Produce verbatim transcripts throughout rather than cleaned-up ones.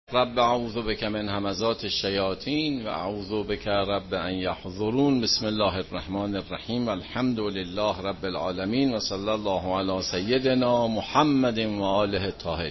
رب اعوذ بک من همزات الشیاطین و اعوذ بک رب ان یحضرون. بسم الله الرحمن الرحیم. الحمد لله رب العالمین و صلی الله علی سیدنا محمد و آله الطاهرین.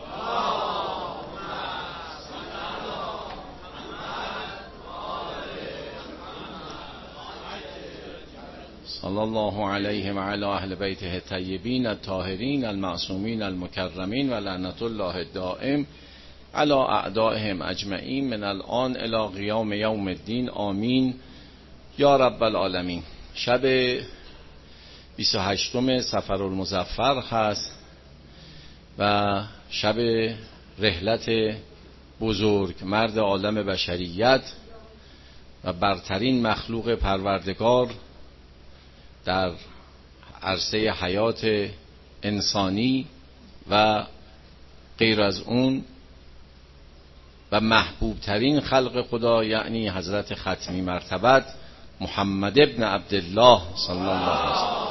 صلی الله علیه و علی اهل بیته الطیبین الطاهرین المعصومین المکرمین و لعنت الله الدائم علی اعدائهم اجمعین من الان الی قیام یوم الدین. آمین یا رب العالمین. شب بیست و هشتم صفر المظفر هست و شب رحلت بزرگ مرد عالم بشریت و برترین مخلوق پروردگار در عرصه حیات انسانی و غیر از اون و محبوب ترین خلق خدا، یعنی حضرت ختمی مرتبت محمد ابن عبدالله صلی الله علیه وسلم.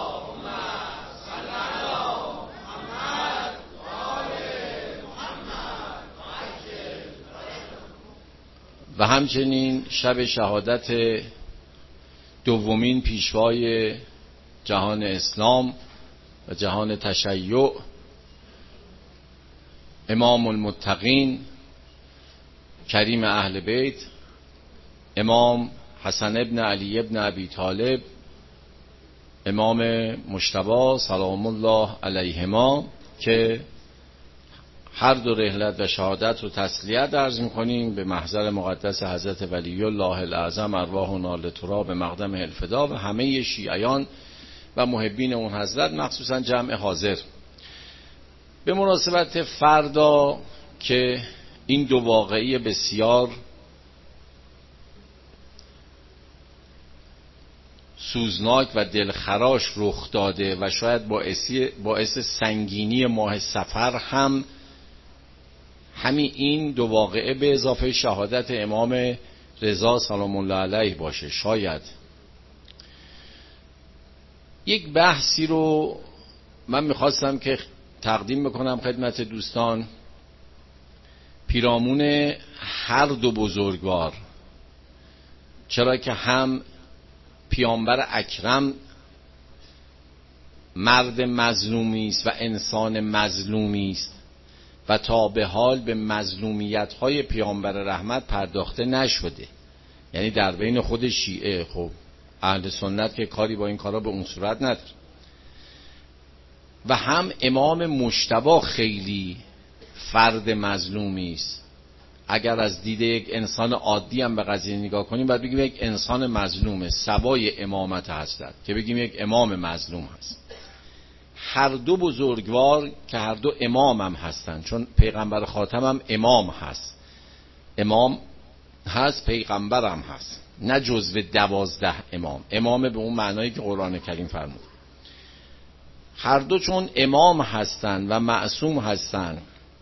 و همچنین شب شهادت دومین پیشوای جهان اسلام و جهان تشیع، امام المتقین کریم اهل بیت، امام حسن ابن علی ابن ابی طالب، امام مجتبی سلام الله علیهما، که هر دو رحلت و شهادت رو تسلیت عرض می‌کنیم به محضر مقدس حضرت ولی الله الاعظم ارواحنا لتراب مقدم الفدا و همه شیعیان و محبین اون حضرت، مخصوصا جمع حاضر. به مناسبت فردا که این دو واقعه بسیار سوزناک و دلخراش رخ داده و شاید باعث باعث سنگینی ماه صفر هم همین این دو واقعه به اضافه شهادت امام رضا سلام الله علیه باشه. شاید یک بحثی رو من میخواستم که تقدیم بکنم خدمت دوستان، پیرامون هر دو بزرگوار، چرا که هم پیامبر اکرم مرد مظلومی است و انسان مظلومی است و تا به حال به مظلومیت‌های پیامبر رحمت پرداخته نشده، یعنی در بین خود شیعه. خب اهل سنت که کاری با این کارا به اون صورت نداره. و هم امام مجتبی خیلی فرد مظلومی است. اگر از دید یک انسان عادی هم به قضیه نگاه کنیم باید بگیم یک انسان مظلومه، سوای امامت هستند که بگیم یک امام مظلوم هست. هر دو بزرگوار که هر دو امام هم هستند، چون پیغمبر خاتم هم امام هست، امام هست، پیغمبر هم هست، نه جزو دوازده امام. امام به اون معنایی که قرآن کریم فرمود. هر دو چون امام هستند و معصوم هستند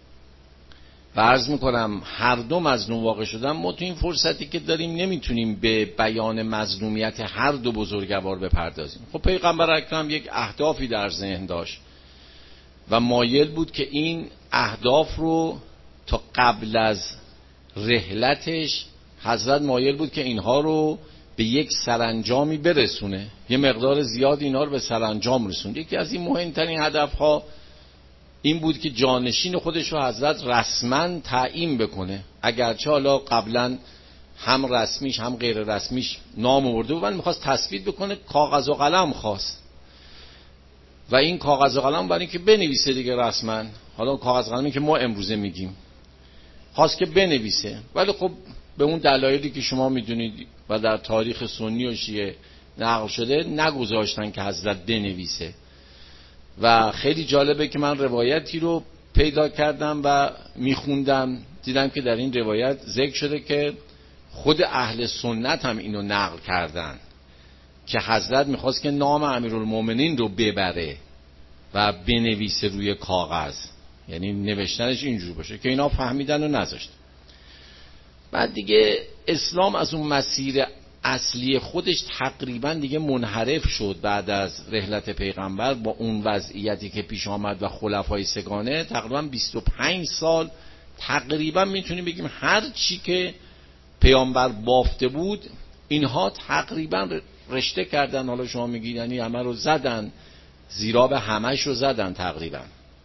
و عرض میکنم هر دو مظلوم واقع شدن، ما تو این فرصتی که داریم نمیتونیم به بیان مظلومیت هر دو بزرگوار بپردازیم. خب پیغمبر اکرم یک اهدافی در ذهن داشت و مایل بود که این اهداف رو تا قبل از رحلتش حضرت مایل بود که اینها رو به یک سرانجامی برسونه، یه مقدار زیاد اینها رو به سرانجام رسوند. یکی از این مهمترین هدفها این بود که جانشین خودش رو حضرت رسما تعیین بکنه، اگرچه حالا قبلا هم رسمیش هم غیر رسمیش نام آورده بود، ولی میخواست تثبیت بکنه. کاغذ و قلم خواست و این کاغذ و قلم برای اینکه بنویسه دیگه رسما، حالا کاغذ قلمی که ما امروزه میگیم، خواست که بنویسه. ولی خب به اون دلایلی که شما میدونید و در تاریخ سنی و شیعه نقل شده نگذاشتن که حضرت بنویسه. و خیلی جالبه که من روایتی رو پیدا کردم و میخوندم، دیدم که در این روایت ذکر شده که خود اهل سنت هم اینو نقل کردن که حضرت میخواست که نام امیرالمومنین رو ببره و بنویسه روی کاغذ، یعنی نوشتنش اینجور باشه که اینا فهمیدن و نذاشتن. بعد دیگه اسلام از اون مسیر اصلی خودش تقریبا دیگه منحرف شد بعد از رحلت پیغمبر. با اون وضعیتی که پیش آمد و خلفای سگانه تقریبا بیست و پنج سال تقریبا میتونیم بگیم هر چی که پیامبر بافته بود اینها تقریبا رشته کردن. حالا شما میگید یعنی همه رو زدن، زیرا به همش رو زدن تقریبا.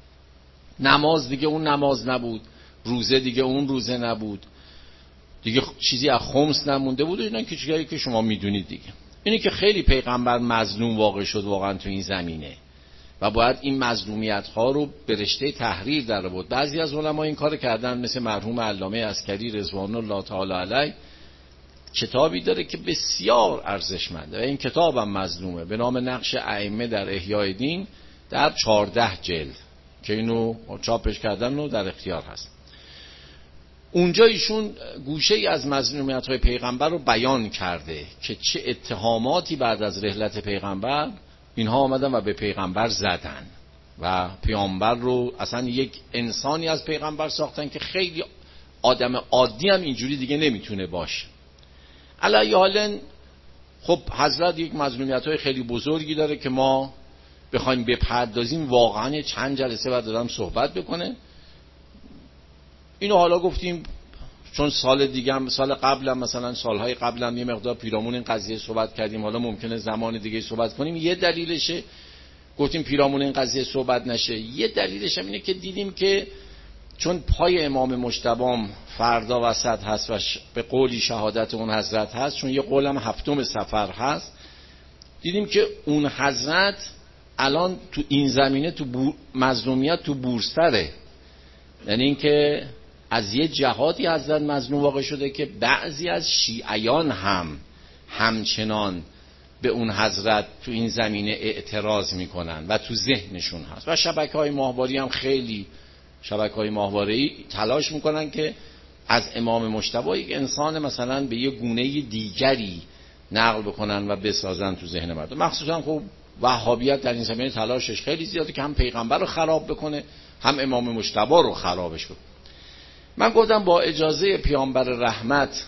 نماز دیگه اون نماز نبود، روزه دیگه اون روزه نبود، دیگه چیزی از خمس نمونده بود. اینا که چیزایی که شما میدونید دیگه. اینی که خیلی پیغمبر مظلوم واقع شد واقعا تو این زمینه و باید این مظلومیت ها رو به رشته تحریر در آورد. بعضی از علما این کار کردن، مثل مرحوم علامه عسکری رضوان الله تعالی علیه کتابی داره که بسیار ارزشمنده و این کتابم مظلومه به نام نقش ائمه در احیای دین در چهارده جلد که اینو چاپش کردن و در اختیار هست. اونجا ایشون گوشه ای از مظلومیت های پیغمبر رو بیان کرده که چه اتهاماتی بعد از رحلت پیغمبر اینها آمدن و به پیغمبر زدن و پیامبر رو اصلا یک انسانی از پیغمبر ساختن که خیلی آدم عادی هم اینجوری دیگه نمیتونه باشه. علی حالا خب حضرت یک مظلومیت‌های خیلی بزرگی داره که ما بخوایم بپردازیم واقعا چند جلسه بعد دادم صحبت بکنه. اینو حالا گفتیم چون سال دیگه هم سال قبلم مثلا سالهای قبلم یه مقدار پیرامون این قضیه صحبت کردیم، حالا ممکنه زمان دیگه صحبت کنیم. یه دلیلشه گفتیم پیرامون این قضیه صحبت نشه، یه دلیلش هم اینه که دیدیم که چون پای امام مجتبی فردا وسط هست و به قولی شهادت اون حضرت هست، چون یه قولم هفتم سفر هست، دیدیم که اون حضرت الان تو این زمینه تو بور... مظلومیت تو بورستره. یعنی این که از یه جهاتی حضرت مظلوم واقع شده که بعضی از شیعیان هم همچنان به اون حضرت تو این زمینه اعتراض میکنن و تو ذهنشون هست و شبکه‌های ماهواری هم خیلی شبکه‌های ماهواره‌ای تلاش میکنن که از امام مجتبی یک انسان مثلا به یه گونه دیگری نقل بکنن و بسازن تو ذهن مردم. مخصوصا خب وهابیت در این زمینه تلاشش خیلی زیاده که هم پیغمبر رو خراب بکنه هم امام مجتبی رو خرابش بکنه. من گفتم با اجازه پیامبر رحمت،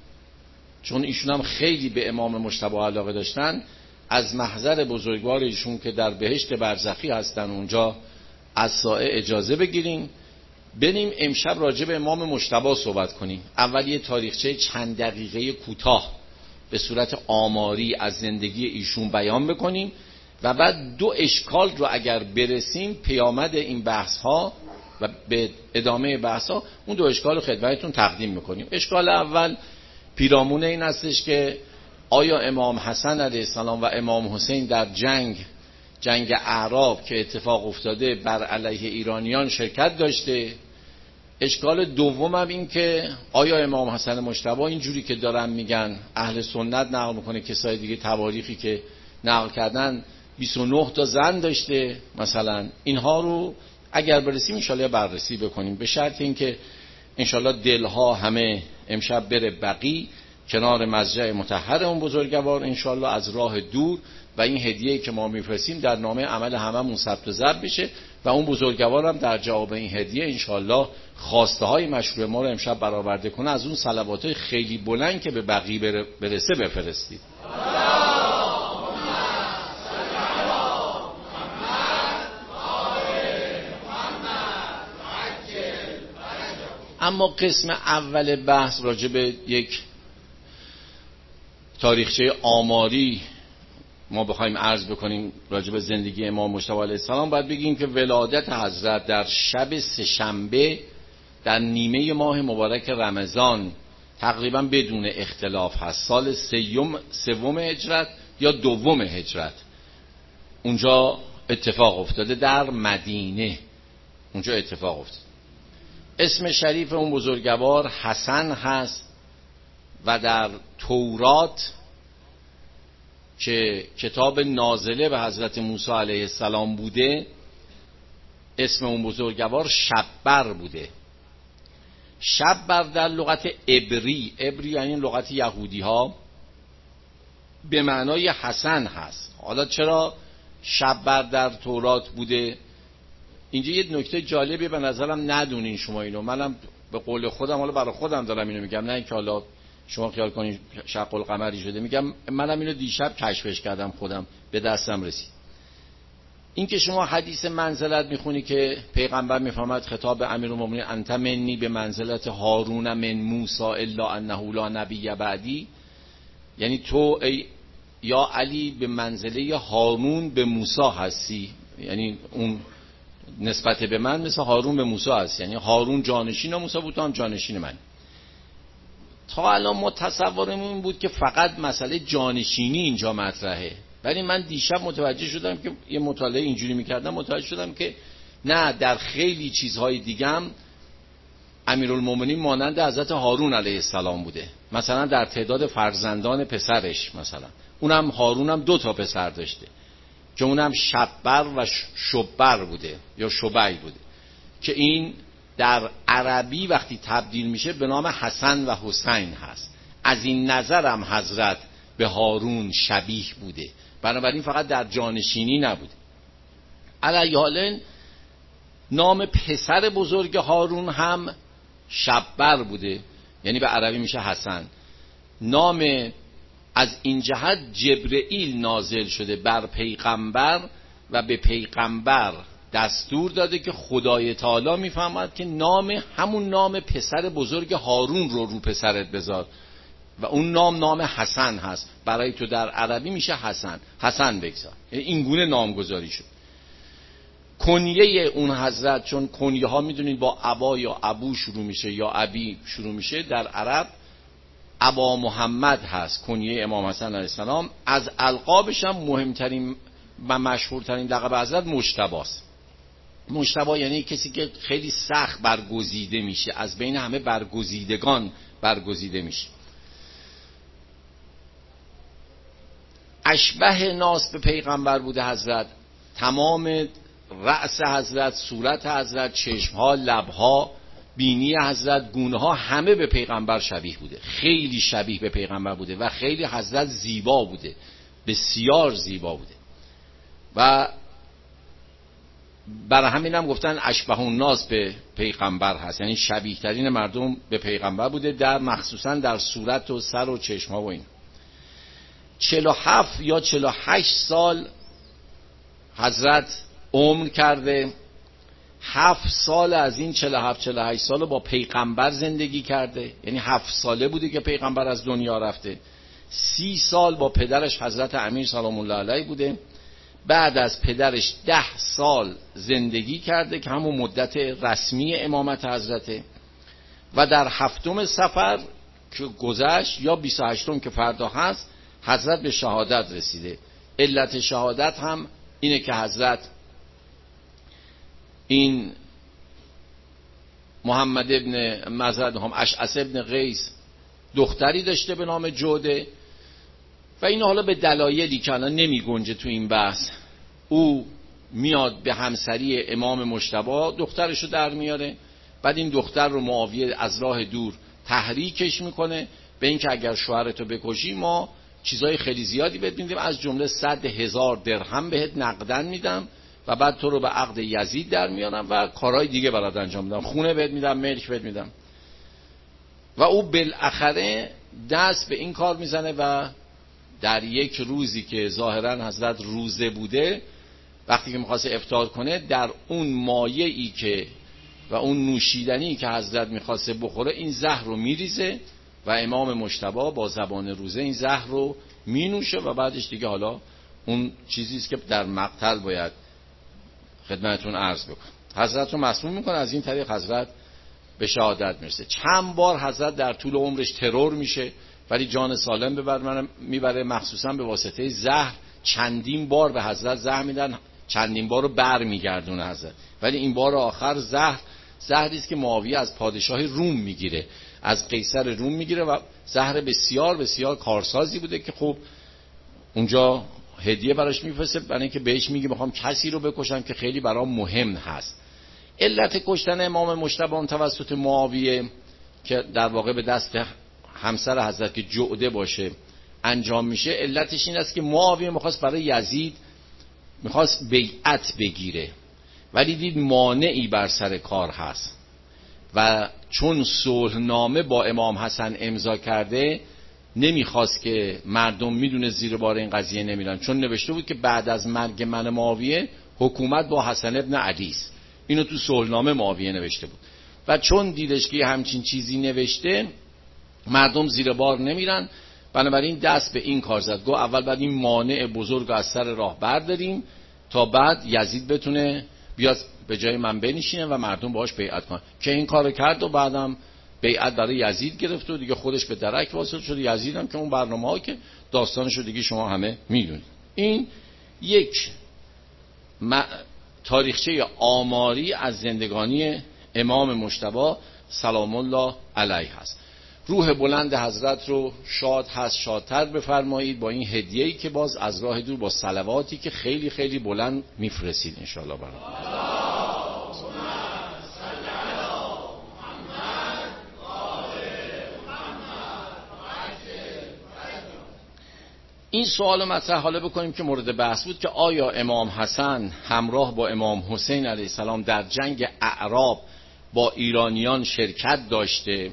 چون ایشون هم خیلی به امام مجتبی علاقه داشتن، از محضر بزرگوار ایشون که در بهشت برزخی هستن اونجا از سایه اجازه بگیریم بریم امشب راجع به امام مجتبی صحبت کنیم. اول یه تاریخچه چند دقیقه کوتاه به صورت آماری از زندگی ایشون بیان بکنیم و بعد دو اشکال رو اگر برسیم پیامد این بحث ها و به ادامه بحث ها اون دو اشکال رو خدمتتون تقدیم میکنیم. اشکال اول پیرامون این هستش که آیا امام حسن علیه السلام و امام حسین در جنگ جنگ اعراب که اتفاق افتاده بر علیه ایرانیان شرکت داشته؟ اشکال دوم هم این که آیا امام حسن مجتبی اینجوری که دارن میگن اهل سنت نقل میکنه، کسای دیگه تواریخی که نقل کردن بیست و نه تا زن داشته مثلا؟ اینها رو اگر برسیم انشالله بررسی بکنیم به شرط اینکه انشالله دلها همه امشب بره بقی کنار مضجع مطهر اون بزرگوار انشالله از راه دور و این هدیه‌ای که ما میفرستیم در نامه عمل هممون ثبت و ضبط بشه و اون بزرگوار هم در جواب این هدیه انشالله خواسته های مشروع ما رو امشب برآورده کنه، از اون صلواتای خیلی بلند که به بقی برسه بفرستید. اما قسم اول بحث راجع به یک تاریخچه آماری ما بخوایم عرض بکنیم راجع به زندگی امام مجتبی علیه السلام، باید بگیم که ولادت حضرت در شب سه‌شنبه در نیمه ماه مبارک رمضان تقریبا بدون اختلاف هست، سال سیوم سوم هجرت یا دوم هجرت اونجا اتفاق افتاده، در مدینه اونجا اتفاق افتاده. اسم شریف اون بزرگوار حسن هست و در تورات که کتاب نازله به حضرت موسی علیه السلام بوده اسم اون بزرگوار شببر بوده. شببر در لغت عبری، عبری یعنی لغت یهودی ها، به معنای حسن هست. حالا چرا شببر در تورات بوده؟ اینجا یه نکته جالبی به نظرم ندونین شما اینو، منم به قول خودم حالا برای خودم دارم اینو میگم، نه اینکه حالا شما خیال کنین شق القمری شده، میگم منم اینو دیشب کشفش کردم خودم به دستم رسید. این که شما حدیث منزلت میخونی که پیغمبر میفرماید خطاب به امیرالمومنین انت منی به منزلت هارون من موسی الا انه لا نبی بعدی، یعنی تو ای یا علی به منزله هارون به موسی هستی، یعنی اون نسبت به من مثل هارون به موسی هست، یعنی هارون جانشین موسی بود، تو هم جانشین من. تا الان ما تصورمون بود که فقط مسئله جانشینی اینجا مطرحه، ولی من دیشب متوجه شدم که یه مطالعه اینجوری میکردم، متوجه شدم که نه، در خیلی چیزهای دیگم امیرالمومنین مانند حضرت هارون علیه السلام بوده. مثلا در تعداد فرزندان پسرش، مثلا اونم هارون هم دو تا پسر داشته که اونم شبر و شبر بوده یا شبی بوده، که این در عربی وقتی تبدیل میشه به نام حسن و حسین هست. از این نظرم حضرت به هارون شبیه بوده، بنابراین فقط در جانشینی نبوده. علی حال نام پسر بزرگ هارون هم شبر بوده، یعنی به عربی میشه حسن. نام از این جهت جبرئیل نازل شده بر پیغمبر و به پیغمبر دستور داده که خدای تعالی میفهمد که نام همون نام پسر بزرگ هارون رو رو پسرت بذار و اون نام نام حسن هست، برای تو در عربی میشه حسن، حسن بگذار. این گونه نامگذاری شد. کنیه اون حضرت، چون کنیه ها میدونید با ابا یا ابو شروع میشه یا ابی شروع میشه، در عرب ابا محمد هست کنیه امام حسن علیه السلام. از القابش هم مهمترین و مشهورترین لقب حضرت مجتباست. مجتبی یعنی کسی که خیلی سخت برگزیده میشه، از بین همه برگزیدگان برگزیده میشه. اشبه ناس به پیغمبر بوده حضرت، تمام رأس حضرت، صورت حضرت، چشمها، لبها، بینی حضرت، گونه ها همه به پیغمبر شبیه بوده، خیلی شبیه به پیغمبر بوده و خیلی حضرت زیبا بوده، بسیار زیبا بوده. و برای همین هم گفتن اشبه الناس به پیغمبر هست، یعنی شبیه ترین مردم به پیغمبر بوده، در مخصوصا در صورت و سر و چشم ها و این. چهل و هفت یا چهل و هشت سال حضرت عمر کرده، هفت سال از این چهل و هفت چهل و هشت سال با پیغمبر زندگی کرده، یعنی هفت ساله بوده که پیغمبر از دنیا رفته. سی سال با پدرش حضرت امیر سلام الله علیه بوده. بعد از پدرش ده سال زندگی کرده که همون مدت رسمی امامت حضرته. و در هفتم سفر که گذشت یا بیست و هشتم که فردا هست، حضرت به شهادت رسیده. علت شهادت هم اینه که حضرت این محمد ابن مزرد هم اشعث ابن قیس دختری داشته به نام جوده و این حالا به دلایلی که الان نمی گنجه تو این بحث، او میاد به همسری امام مجتبی دخترشو در میاره. بعد این دختر رو معاویه از راه دور تحریکش میکنه به اینکه اگر شوهرتو بکشی ما چیزای خیلی زیادی بهت میدیم، از جمله صد هزار درهم بهت نقدن میدم و بعد تو رو به عقد یزید در میارم و کارهای دیگه برات انجام میدم، خونه بهت میدم، ملک بهت میدم. و او بالاخره دست به این کار میزنه و در یک روزی که ظاهرا حضرت روزه بوده، وقتی که میخواسته افطار کنه، در اون مایعی که و اون نوشیدنی که حضرت میخواسته بخوره این زهر رو میریزه و امام مجتبی با زبان روزه این زهر رو مینوشه و بعدش دیگه حالا اون چیزیست که در مقتل باید خدمتتون عرض بکنم. حضرت رو مسموم میکنه، از این طریق حضرت به شهادت میرسه. چند بار حضرت در طول عمرش ترور میشه ولی جان سالم ببره میبره، مخصوصا به واسطه زهر. چندین بار به حضرت زهر میدن، چندین بار رو بر میگردونه حضرت، ولی این بار آخر زهر زهری است که معاویه از پادشاه روم میگیره، از قیصر روم میگیره و زهر بسیار بسیار کارسازی بوده که خب اونجا هدیه براش میفرسته، برای اینکه بهش میگه میخوام کسی رو بکشم که خیلی برام مهم هست. علت کشتن امام مجتبی توسط معاویه که در واقع به دست همسر حضرت که جعده باشه انجام میشه، علتش این است که معاویه میخواست برای یزید میخواست بیعت بگیره ولی دید مانعی بر سر کار هست و چون صلحنامه با امام حسن امضا کرده نمیخواست که مردم میدونه زیر بار این قضیه نمیرن، چون نوشته بود که بعد از مرگ من معاویه حکومت با حسن ابن علی است. اینو تو صلحنامه معاویه نوشته بود و چون دیدش که همچین چیزی نوشته مردم زیر بار نمیرن، بنابراین دست به این کار زد. گو اول بعد این مانع بزرگ از سر راه برداریم تا بعد یزید بتونه بیاد به جای من بنشینه و مردم باهاش بیعت کنن، که این کارو کرد و بعدم بیعت برای یزید گرفت و دیگه خودش به درک واصل شد. یزید هم که اون برنامه‌ها که داستانشو دیگه شما همه میدونید. این یک تاریخچه آماری از زندگانی امام مجتبی سلام الله علیه هست. روح بلند حضرت رو شاد هست شادتر بفرمایید با این هدیه‌ای که باز از راه دور با صلواتی که خیلی خیلی بلند میفرستید انشاءالله برام. این سوال مطرح حالا بکنیم که مورد بحث بود که آیا امام حسن همراه با امام حسین علیه السلام در جنگ اعراب با ایرانیان شرکت داشته؟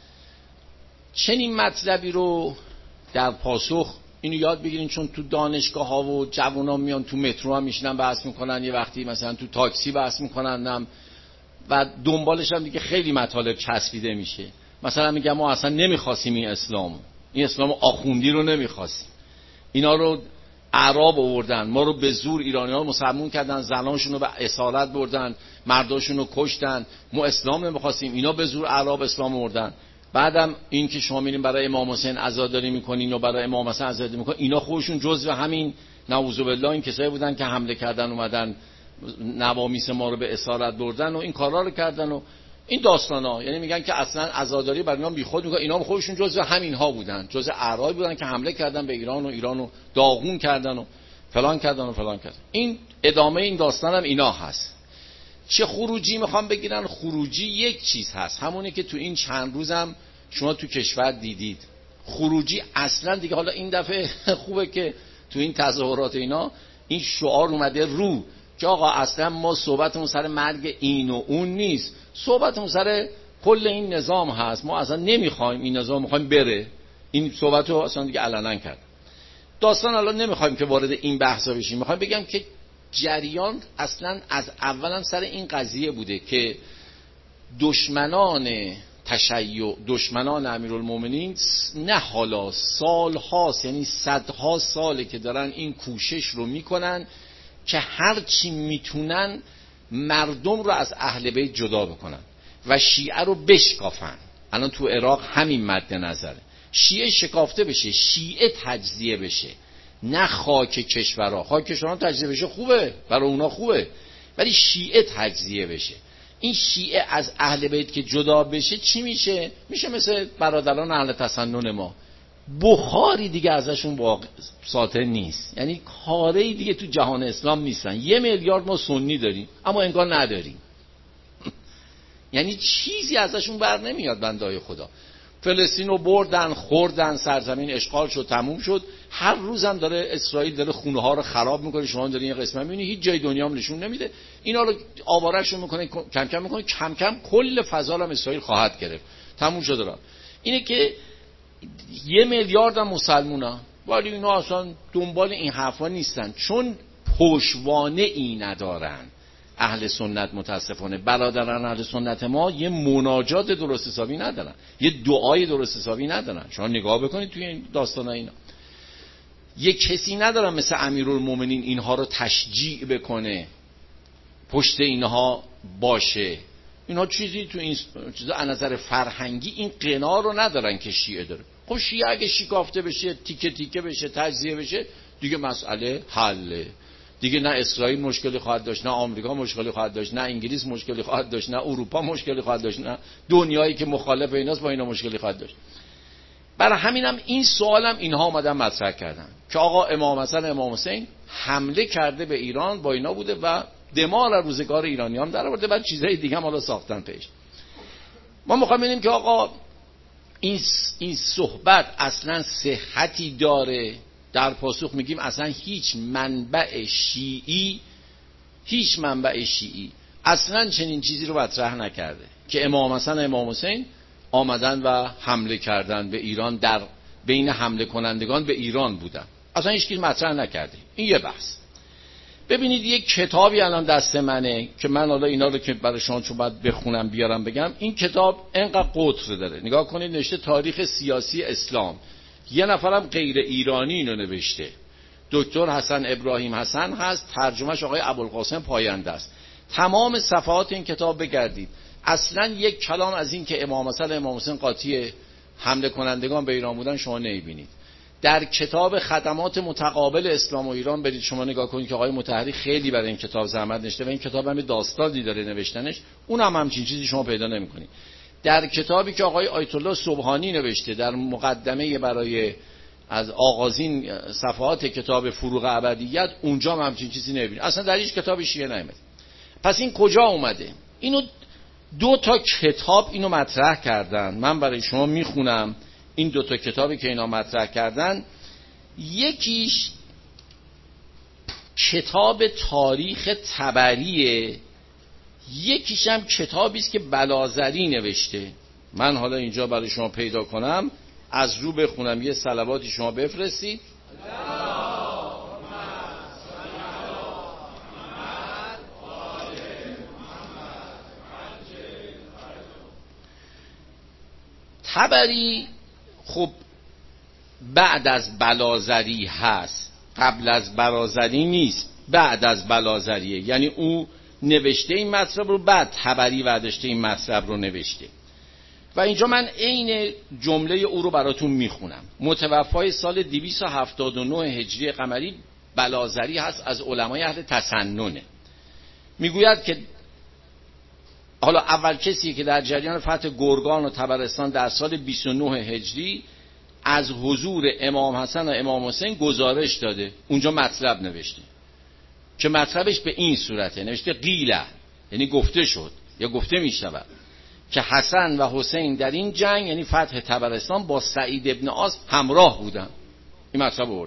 چنین مطلبی رو در پاسخ اینو یاد بگیرین، چون تو دانشگاه ها و جوونا میان تو مترو هم میشنن بحث میکنن، یه وقتی مثلا تو تاکسی بحث میکنن و دنبالش هم دیگه خیلی مطالب چسبیده میشه. مثلا میگم ما اصلا نمیخواستیم این اسلام، این اسلام آخوندی رو نمیخواستیم، اینا رو اعراب آوردن، ما رو به زور ایرانی‌ها مسلمون کردن، زناشون رو به اسارت بردن، مرداشون رو کشتن، ما اسلام نمیخواستیم، اینا به زور اعراب اسلام آوردن. بعدم این که شما میرین برای امام حسین عزاداری میکنین و برای امام حسن عزاداری میکنین، اینا خودشون جزو همین نعوذ بالله این کسایی بودن که حمله کردن، اومدن نوامیس ما رو به اسارت بردن و این کارا رو کردن و این داستانا. یعنی میگن که اصلا عزاداری برای اینا بیخود میگه، اینا خودشون جزو همین ها بودن، جزو اعراب بودن که حمله کردن به ایران و ایرانو داغون کردن و فلان کردن و فلان کردن. این ادامه این داستان هم اینا هست. چه خروجی میخوام بگیرن؟ خروجی یک چیز هست، همونی که تو این چند روزم شما تو کشور دیدید. خروجی اصلا دیگه، حالا این دفعه خوبه که تو این تظاهرات اینا این شعار اومده رو که آقا اصلا ما صحبتمون سر مرگ این و اون نیست، صحبتمون سر کل این نظام هست، ما اصلا نمیخوایم این نظام، میخوایم بره. این صحبت رو اصلا دیگه علنا کرد. داستان الان نمیخوایم که وارد این بحثا بشیم، میخوایم بگم که جریان اصلا از اولا سر این قضیه بوده که دشمنان تشیع، دشمنان امیرالمومنین نه حالا سال هاست، یعنی صدها ساله که دارن این کوشش رو میکنن که هر چی میتونن مردم رو از اهل بیت جدا بکنن و شیعه رو بشکافن. الان تو عراق همین مد نظره، شیعه شکافته بشه، شیعه تجزیه بشه، نه خاک کشورها. خاک کشورها تجزیه بشه خوبه، برای اونا خوبه، ولی شیعه تجزیه بشه. این شیعه از اهل بیت که جدا بشه چی میشه؟ میشه مثل برادران اهل تسنن ما، بخاری دیگه ازشون واقع ساطع نیست، یعنی کاری دیگه تو جهان اسلام نیستن. یه میلیارد ما سنی داریم اما انگار نداریم یعنی چیزی ازشون بر نمیاد. بندهای خدا فلسطین رو بردن، خوردن، سرزمین اشغال شد، تموم شد. هر روزم داره اسرائیل داره خونه ها رو خراب میکنه. شما دارین یه قسمت میبینید هیچ جای دنیا هم نشون نمیده. اینا رو آوارهشون میکنه، کم کم میکنه، کم کم کل فضا هم اسرائیل خواهد گرفت. تموم شد. را اینه که یه میلیارد هم مسلمونا، ولی اینا اصلا دنبال این حرفا نیستن، چون پشتوانه ای ندارن. اهل سنت متاسفانه، برادران اهل سنت ما یه مناجات درست حسابی ندارن، یه دعای درست حسابی ندارن. شما نگاه بکنید توی این داستانا، اینا یه کسی ندارن مثل امیرالمومنین اینها رو تشجیع بکنه، پشت اینها باشه. اینها چیزی تو این چیزا از نظر فرهنگی این قنا رو ندارن که شیعه داره. خب شیعه اگه شکافته بشه، تیکه تیکه بشه، تجزیه بشه، دیگه مسئله حله. دیگه نه اسرائیل مشکلی خواهد داشت، نه آمریکا مشکلی خواهد داشت، نه انگلیس مشکلی خواهد داشت، نه اروپا مشکلی خواهد داشت، نه دنیایی که مخالف ایناست با اینا مشکلی خواهد داشت. برای همینم این سوالم اینها اومدن مطرح کردن که آقا امام حسن امام حسین حمله کرده به ایران با اینا بوده و دمار روزگار ایرانیان در آورده، بعد چیزای دیگه هم حالا ساختن پیش. ما میخوایم ببینیم که آقا این این صحبت اصلا صحتی داره؟ در پاسخ میگیم اصلا هیچ منبع شیعی هیچ منبع شیعی اصلا چنین چیزی رو مطرح نکرده که امام حسن امام حسین آمدن و حمله کردن به ایران، در بین حمله کنندگان به ایران بودن. اصلا هیچ کی مطرح نکرده. این یه بحث. ببینید یک کتابی الان دست منه که من حالا اینا رو که برای شما چون باید بخونم بیارم بگم، این کتاب انقدر قطر داره، نگاه کنید نوشته تاریخ سیاسی اسلام، یه نفرم غیر ایرانی اینو نوشته، دکتر حسن ابراهیم حسن هست، ترجمهش آقای ابوالقاسم پاینده است. تمام صفحات این کتاب بگردید، اصلا یک کلام از این که امام مثلا امام حسین قاطی حمله کنندگان به ایران بودن شما نمیبینید. در کتاب خدمات متقابل اسلام و ایران برید شما نگاه کنید که آقای مطهری خیلی برای این کتاب زحمت نشته و این کتاب هم داستانی داره نوشتنش، اون هم همچین چیزی شما پیدا نمی‌کنید. در کتابی که آقای آیت الله سبحانی نوشته در مقدمه برای از آغازین صفحات کتاب فروغ ابدیت، اونجا هم همچین چیزی نمی‌بینید، اصلا در هیچ کتاب شیعه نیامده. پس این کجا اومده؟ اینو دو تا کتاب اینو مطرح کردن، من برای شما میخونم این دو تا کتابی که اینا مطرح کردن. یکیش کتاب تاریخ طبریه، یکیش هم کتابی است که بلاذری نوشته. من حالا اینجا برای شما پیدا کنم از رو بخونم، یه صلواتی شما بفرستید. طبری خب بعد از بلاذری هست، قبل از بلاذری نیست، بعد از بلاذریه، یعنی او نوشته این مطلب رو، بعد طبری برداشته این مطلب رو نوشته. و اینجا من عین جمله او رو براتون میخونم. متوفای سال دویست و هفتاد و نه هجری قمری بلاذری هست، از علمای اهل تسننه. میگوید که حالا اول کسیه که در جریان فتح گرگان و طبرستان در سال بیست و نه هجری از حضور امام حسن و امام حسین گزارش داده، اونجا مطلب نوشته که مطلبش به این صورته، نوشته قیله، یعنی گفته شد یا گفته میشود که حسن و حسین در این جنگ یعنی فتح طبرستان با سعید ابن عاص همراه بودن. این مطلب برد.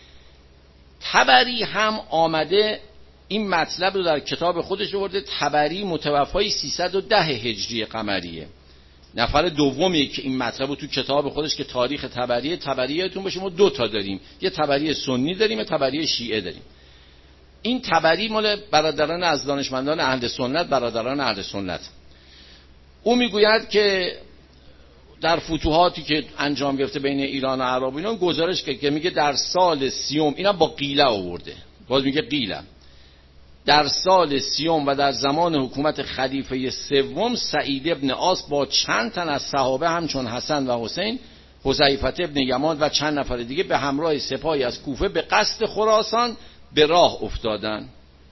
طبری هم آمده این مطلب رو در کتاب خودش آورده. طبری متوفای سیصد و ده هجری قمریه، نفر دومیه که این مطلب رو تو کتاب خودش که تاریخ طبریه. طبریتون باشه ما دو تا داریم، یه طبری سنی داریم، یه طبری شیعه داریم. این طبری مال برادران از دانشمندان اهل سنت، برادران اهل سنت. او میگوید که در فتوحاتی که انجام گرفته بین ایران و عرب اینا گزارش که میگه در سال سیوم، اینا با قیله آورده، باز میگه قیله، در سال سیوم و در زمان حکومت خلیفه سوم سعید ابن عاص با چند تن از صحابه همچون حسن و حسین، حذیفه ابن یمان و چند نفر دیگه به همراه سپاهی از کوفه به قصد خراسان به راه افتادن.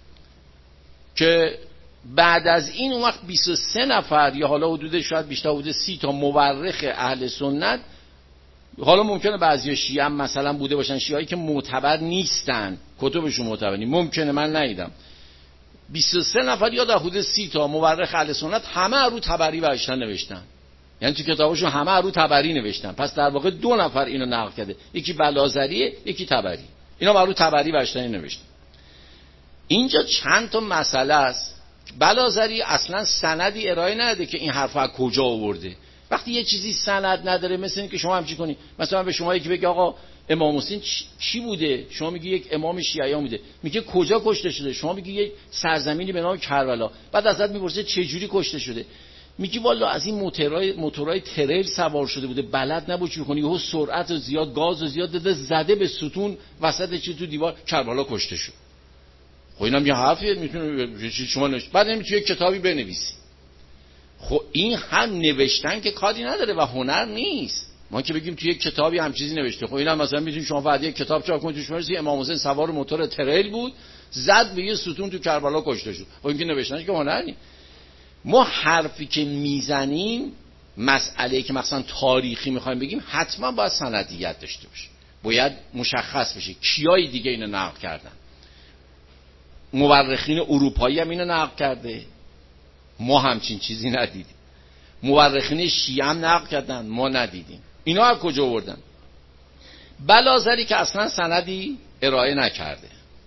که بعد از این اون وقت بیست و سه نفر یا حالا حدود شاید بیشتر حدود سی تا مورخ اهل سنت، حالا ممکنه بعضی شیعه هم مثلا بوده باشن، شیعه‌ای که معتبر نیستن، کتبشون معتبر نیست، ممکنه من ندیدم، بیست و سه نفر یا در حدود سی تا مورخ اهل سنت همه رو طبری برشتن نوشتن، یعنی تو کتابشون همه رو طبری نوشتن. پس در واقع دو نفر اینو نقل کرده، یکی بلاذریه یکی طبری، اینا رو طبری برشتن نوشتن. اینجا چند تا مسئله است. بلاذری اصلا سندی ارائه نده که این حرف از کجا آورده. وقتی یه چیزی سند نداره، مثل این که شما همچی کنی، مثلا به شما یکی بگه آقا امام حسین چی بوده، شما میگی یک امام شیعه بوده، میگه کجا کشته شده، شما میگی یک سرزمینی به نام کربلا، بعد ازت میپرسه چه جوری کشته شده، میگی والا از این موتورای موتورای تریل سوار شده بوده، بلد نبود چی کنی، یهو سرعت زیاد، گاز زیاد داده، زده به ستون وسط چی تو دیوار، کربلا کشته شد. خب اینم یه حرفیه، میتونه شما نوشت، بعد نمیتونی یک کتابی بنویسی. خب این هم نوشتن که کاری نداره و هنر نیست. ما که بگیم توی یک کتابی هم چیزی نوشته، خب اینا مثلا میتونید شما فقط یک کتاب چاپ کنید توش بنویسید امام حسین سوار موتور تریل بود، زد به یه ستون تو کربلا کشته شد. خب این که نوشتنش که هنر نیست. ما حرفی که میزنیم، مسئله که مثلا تاریخی میخوایم بگیم، حتما باید سندیت داشته باشه، باید مشخص بشه کیای دیگه اینو نقل کردن. مورخین اروپایی هم اینو نقل کرده، ما همچین چیزی ندیدیم. مورخین شیعه هم نقل کردن، ما ندیدیم. اینا از کجا آوردن؟ بلاذری که اصلا سندی ارائه نکرده،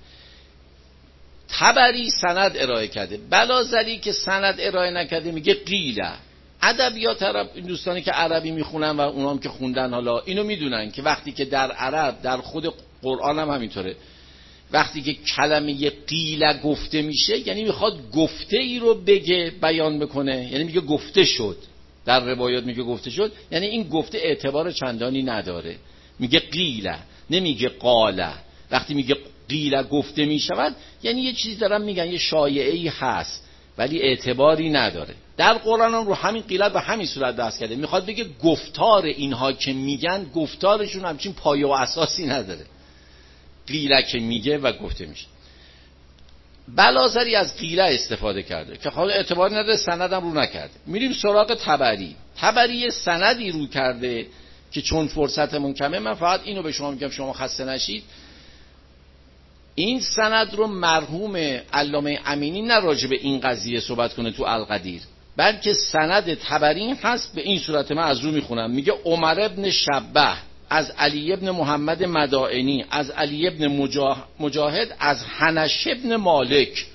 طبری سند ارائه کرده، بلاذری که سند ارائه نکرده میگه قیله. ادبیات عرب، این دوستانی که عربی میخونن و اونام که خوندن حالا اینو میدونن که وقتی که در عرب، در خود قرآن هم همینطوره، وقتی که کلمه قیل گفته میشه یعنی میخواد گفته ای رو بگه، بیان بکنه، یعنی میگه گفته شد. در روایات میگه گفته شد، یعنی این گفته اعتبار چندانی نداره. میگه قیله، نمیگه قاله. وقتی میگه قیله گفته میشود یعنی یه چیزی دارن میگن، یه شایعه‌ای هست ولی اعتباری نداره. در قرآن هم رو همین قیله به همین صورت بحث کرده. میخواد بگه گفتار اینها که میگن گفتارشون همچین پایه و اساسی نداره. قیله که میگه و گفته میشه. بلازری از قیله استفاده کرده که حالا اعتباری نداره، سندم رو نکرده. میریم سراغ طبری. طبری سندی رو کرده که چون فرصتمون کمه من فقط اینو به شما میگم شما خسته نشید. این سند رو مرحوم علامه امینی نه راجع به این قضیه صحبت کنه تو القدیر، بلکه سند طبری هست. به این صورت من از رو میخونم. میگه عمر ابن شبه از علی ابن محمد مدائنی از علی ابن مجاهد از حنش ابن مالک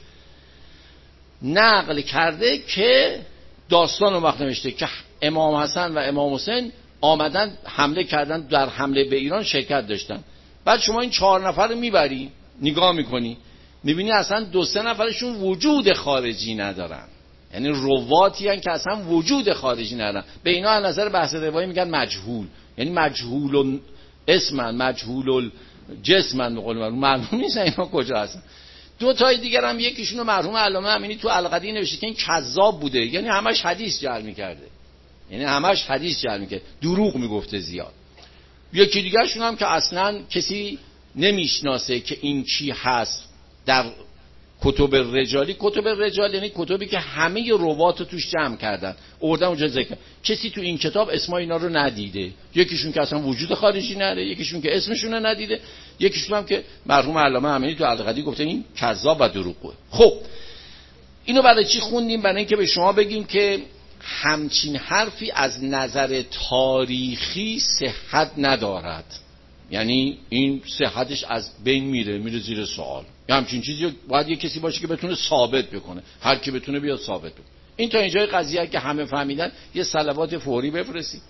نقل کرده که داستان رو وقت نوشته که امام حسن و امام حسین آمدن حمله کردن، در حمله به ایران شرکت داشتن. بعد شما این چهار نفر رو میبری نگاه میکنی میبینی اصلا دو سه نفرشون وجود خارجی ندارن، یعنی رواتی هن که اصلا وجود خارجی ندارن. به اینا از نظر بحث روایی میگن مجهول، یعنی مجهول اسمن مجهول جسمن، به قول معروف معلوم نیست اینا کجا هستن. دو تای دیگر هم یکیشونو مرحوم علامه امینی تو القدیر نوشته که این کذاب بوده، یعنی همش حدیث جعل میکرده، یعنی همش حدیث جعل میکرده، دروغ میگفته زیاد. یکی دیگرشون هم که اصلا کسی نمیشناسه که این چی هست. در کتب رجالی، کتب رجال یعنی کتبی که همه روات رو توش جمع کردن اوردن اونجا ذکر، کسی تو این کتاب اسم اینا رو ندیده. یکیشون که اصلا وجود خارجی نداره، یکیشون که اسمشون رو ندیده، یکیشون هم که مرحوم علامه امینی تو القدیر گفته این کذاب و دروغگوه. خب اینو برای چی خوندیم؟ برای اینکه به شما بگیم که همچین حرفی از نظر تاریخی صحت ندارد، یعنی این صحتش از بین میره، میره زیر سوال. یه همچین چیزی باید یه کسی باشه که بتونه ثابت بکنه، هر کی بتونه بیاد ثابت بکنه. این تا اینجای قضیه که همه فهمیدن یه صلوات فوری بفرستید.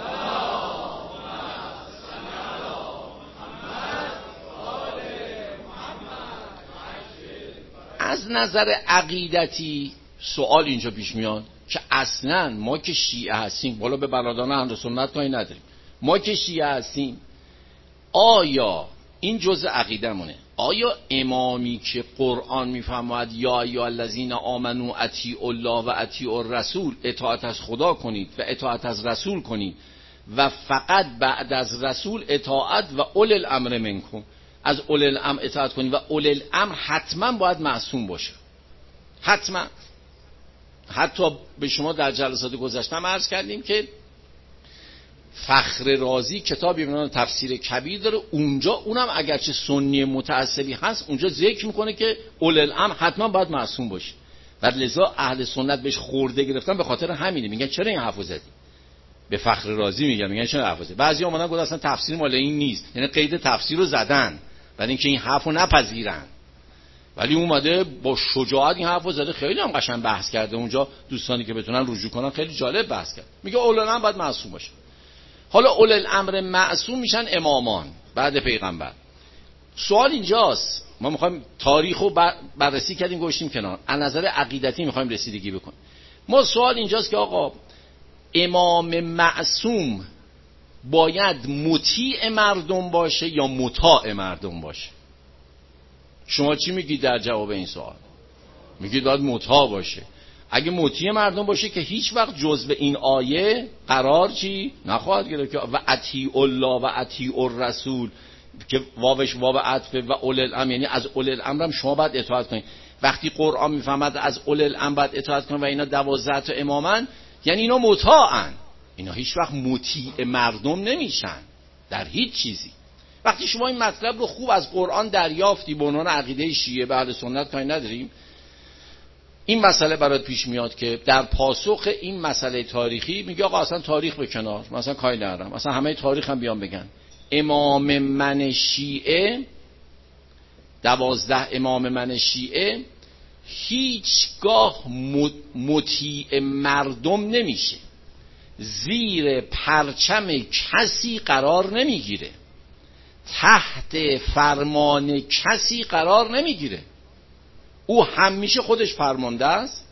از نظر عقیدتی سوال اینجا پیش میاد که اصلا ما که شیعه هستیم، والا به برادران اهل سنت کاری نداریم، ما که شیعه هستیم آیا این جزء عقیدمونه؟ آیا امامی که قرآن میفرماید یا ایها الذین آمنوا اطیعوا الله و اطیعوا الرسول، اطاعت از خدا کنید و اطاعت از رسول کنید و فقط بعد از رسول اطاعت و اول الامر منکم، از اول الامر اطاعت کنید و اول الامر حتما باید معصوم باشه، حتما. حتی به شما در جلسات گذشته عرض کردیم که فخر رازی کتابی به نام تفسیر کبیر داره، اونجا اونم اگرچه سنی متعصبی هست اونجا ذکر میکنه که اول الامر حتما باید معصوم باشه و لذا اهل سنت بهش خورده گرفتن. به خاطر همینه میگن چرا این حرفو زدی؟ به فخر رازی میگن میگن چرا حرفو زدی؟ بعضی اومدن گفتن اصلا تفسیر مال این نیست، یعنی قید تفسیر رو زدن برای اینکه این حرفو نپذیرن، ولی اومده با شجاعت این حرفو زده. خیلی هم قشنگ بحث کرده اونجا، دوستانی که بتونن رجوع کنن خیلی جالب بحث کرد. میگه اول الامر باید معصوم باشه. حالا اول الامر معصوم میشن امامان بعد پیغمبر. سوال اینجاست، ما میخوایم تاریخو بررسی کردیم گوشتیم کنار، از نظر عقیدتی میخوایم رسیدگی بکنیم. ما سوال اینجاست که آقا امام معصوم باید مطیع مردم باشه یا مطاع مردم باشه؟ شما چی میگید در جواب این سوال؟ میگید باید مطاع باشه. اگه مطیع مردم باشه که هیچ وقت جزء این آیه قرار چی نخواهد گرفت که و اطیع الله و اطیع الرسول، که واوش واو عطف و اول الامر، یعنی از اول الامر هم شما باید اطاعت کنید. وقتی قرآن میفهمد از اول الامر باید اطاعت کنید و اینا دوازده تا امامن، یعنی اینا مطاعن، اینا هیچ وقت مطیع مردم نمیشن در هیچ چیزی. وقتی شما این مطلب رو خوب از قرآن دریافتی به عنوان عقیده شیعه به اهل سنت کاری نداریم، این مسئله برات پیش میاد که در پاسخ این مسئله تاریخی میگه آقا اصلا تاریخ به کنار، مثلا کاری ندارم، اصلا همه تاریخ هم بیان بگن امام من شیعه، دوازده امام من شیعه هیچگاه مطیع مردم نمیشه، زیر پرچم کسی قرار نمیگیره، تحت فرمان کسی قرار نمیگیره. او همیشه خودش فرمانده است،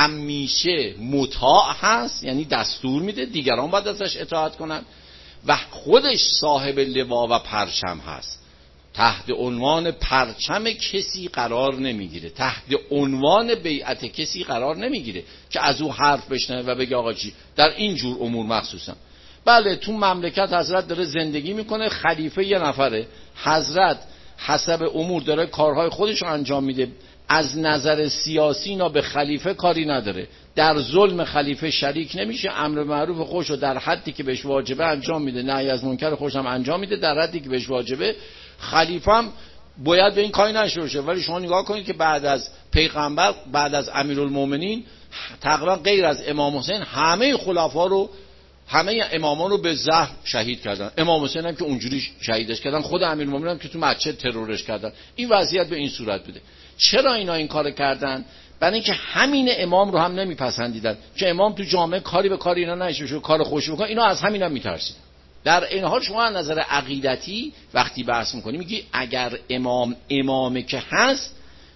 همیشه مطاع هست، یعنی دستور میده، دیگران باید ازش اطاعت کنن و خودش صاحب لوا و پرچم هست. تحت عنوان پرچم کسی قرار نمیگیره، تحت عنوان بیعت کسی قرار نمیگیره که از او حرف بشنوه و بگه آقا چی در این جور امور مخصوصا. بله تو مملکت حضرت داره زندگی میکنه، خلیفه یه نفره، حضرت حسب امور داره کارهای خودش رو انجام میده، از نظر سیاسی اینا به خلیفه کاری نداره، در ظلم خلیفه شریک نمیشه، امر معروف خوش رو در حدی که بهش واجبه انجام میده، نهی از منکر خوش هم انجام میده در حدی که بهش واجبه. خلیفه هم باید به این کاری نشه باشه. ولی شما نگاه کنید که بعد از پیغمبر، بعد از امیرالمومنین، تقریبا غیر از امام حسین همه خلفا رو، همه امامان رو به زهر شهید کردن. امام حسین هم که اونجوری شهیدش کردن، خود امیرالمومنین هم که تو مسجد ترورش کردن. این وضعیت به این صورت بوده. چرا اینا این کارو کردن؟ برای اینکه همین امام رو هم نمیپسندیدن که امام تو جامعه کاری به کاری اینا نشه، کار خوش بکنه. اینا از همین هم میترسیدن. در این حال شما از نظر عقیدتی وقتی بحث میکنی میگی اگر امام امامه که هست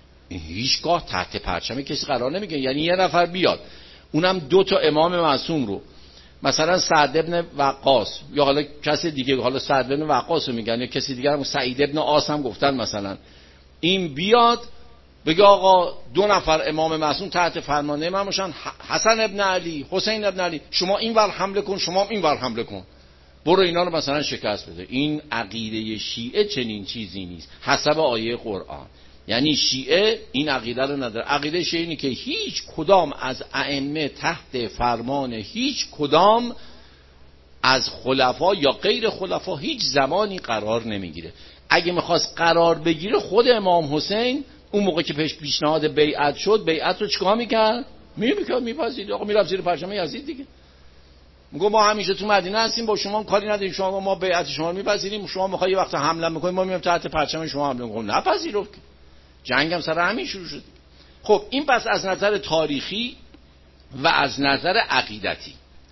هیچگاه تحت پرچم کسی قرار نمیگیره. یعنی یه نفر بیاد اونم دو تا امام معصوم رو، مثلا سعد ابن وقاص یا حالا کسی دیگه، حالا سعد ابن وقاص رو میگن یا کسی دیگه هم سعید ابن عاص هم گفتن مثلا، این بیاد بگه آقا دو نفر امام معصوم تحت فرمان من باشن، حسن ابن علی، حسین ابن علی، شما این ور حمله کن، شما این ور حمله کن، برو اینا رو مثلا شکست بده. این عقیده شیعه چنین چیزی نیست حسب آیه قرآن. یعنی شیعه این عقیده رو نداره. عقیده شیعه اینه که هیچ کدام از ائمه تحت فرمان هیچ کدام از خلفا یا غیر خلفا هیچ زمانی قرار نمیگیره. اگه میخواست قرار بگیره خود امام حسین اون موقع که پیش پیشنهاد بیعت شد، بیعت رو چیکار میکرد؟ میمیکرد میپذید. آقا میرفت زیر پرچم یزید دیگه. میگه ما همیشه تو مدینه هستیم، با شما کاری نداریم، شما ما بیعت شما رو میپذیریم، شما میخوای یه وقت حمله میکنیم ما میام تحت پرچم شما حمله میکنیم. نپذیرفت. جنگ هم سر همین شروع شد. خب این پس از نظر تاریخی و از نظر عقیدتی.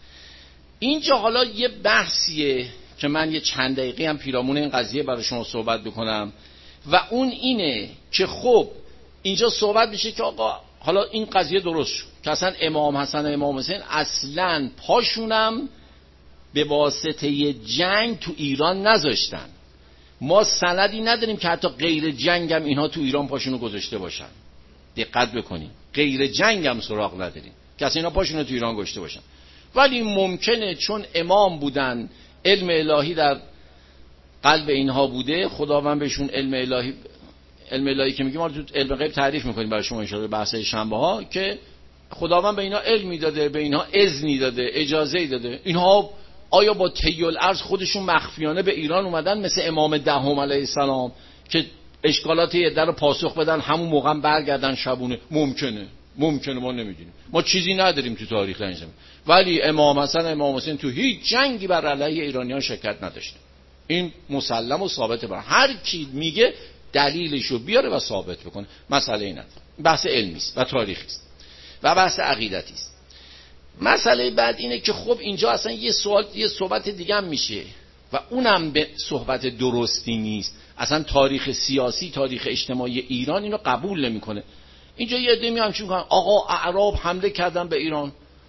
اینجا حالا یه بحثیه که من یه چند دقیقه هم پیرامون این قضیه برای شما صحبت بکنم و اون اینه که خب اینجا صحبت میشه که آقا حالا این قضیه درست شد که اصلا امام حسن و امام حسین اصلا پاشونم به واسطه جنگ تو ایران نذاشتن. ما سندی نداریم که حتی غیر جنگ هم اینها تو ایران پاشونو گذاشته باشن. دقت بکنید، غیر جنگ هم سراغ نداریم که اصلا اینا پاشونو تو ایران گذاشته باشن. ولی ممکنه چون امام بودن، علم الهی در قلب اینها بوده، خداوند بهشون علم الهی، علم الهی که میگیم ما تو علم غیب تعریف میکنیم برای شما ان شاء الله بحث شنبه ها، که خداوند به اینها علمی داده، به اینها اذنی داده، اجازه‌ای داده. اینها آیا با طی الارض خودشون مخفیانه به ایران اومدن مثل امام دهم علیه السلام که اشکالات یه در رو پاسخ بدن همون موقع هم برگردن شبونه؟ ممکنه، ممکنه، ما نمیدونیم، ما چیزی نداریم تو تاریخ اینجا. ولی امام حسن امام حسین تو هیچ جنگی بر علیه ایرانیان شرکت نداشته. این مسلم و ثابته. بر هر کی میگه دلیلشو بیاره و ثابت بکنه. مسئله اینه، بحث علمی است و تاریخی است و بحث عقیدتی است. مسئله بعد اینه که خب اینجا اصلا یه سوال، یه صحبت دیگه هم میشه و اونم به صحبت درستی نیست. اصلا تاریخ سیاسی، تاریخ اجتماعی ایران اینو قبول نمیکنه. اینجا یه عده میان چی میگن؟ آقا اعراب حمله کردن به ایران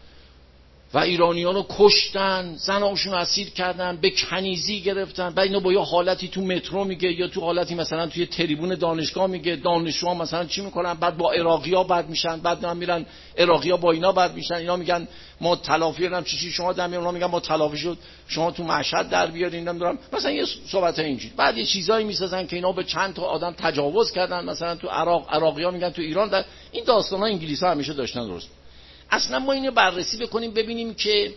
و ایرانیانو کشتن، زناشون اسیر کردن، به کنیزی گرفتن. بعد اینو با یه حالتی تو مترو میگه یا تو حالتی مثلا توی تریبون دانشگاه میگه. دانشجوها مثلا چی میکنن؟ بعد با عراقی‌ها بد میشن، بعد هم میرن عراقی‌ها با اینا بد میشن. اینا میگن ما تلافی کردیم چی چی، شما در میون، اونا میگن ما تلافی شد، شما تو مشهد در بیارین. نمیدونم مثلا یه صحبت اینجوری. بعد یه چیزایی میسازن که اینا به چند تا آدم تجاوز کردن، مثلا تو عراق، عراقی‌ها میگن تو ایران. در این داستانا انگلیس‌ها همیشه داشتن. درست. اصلا ما اینو بررسی بکنیم ببینیم که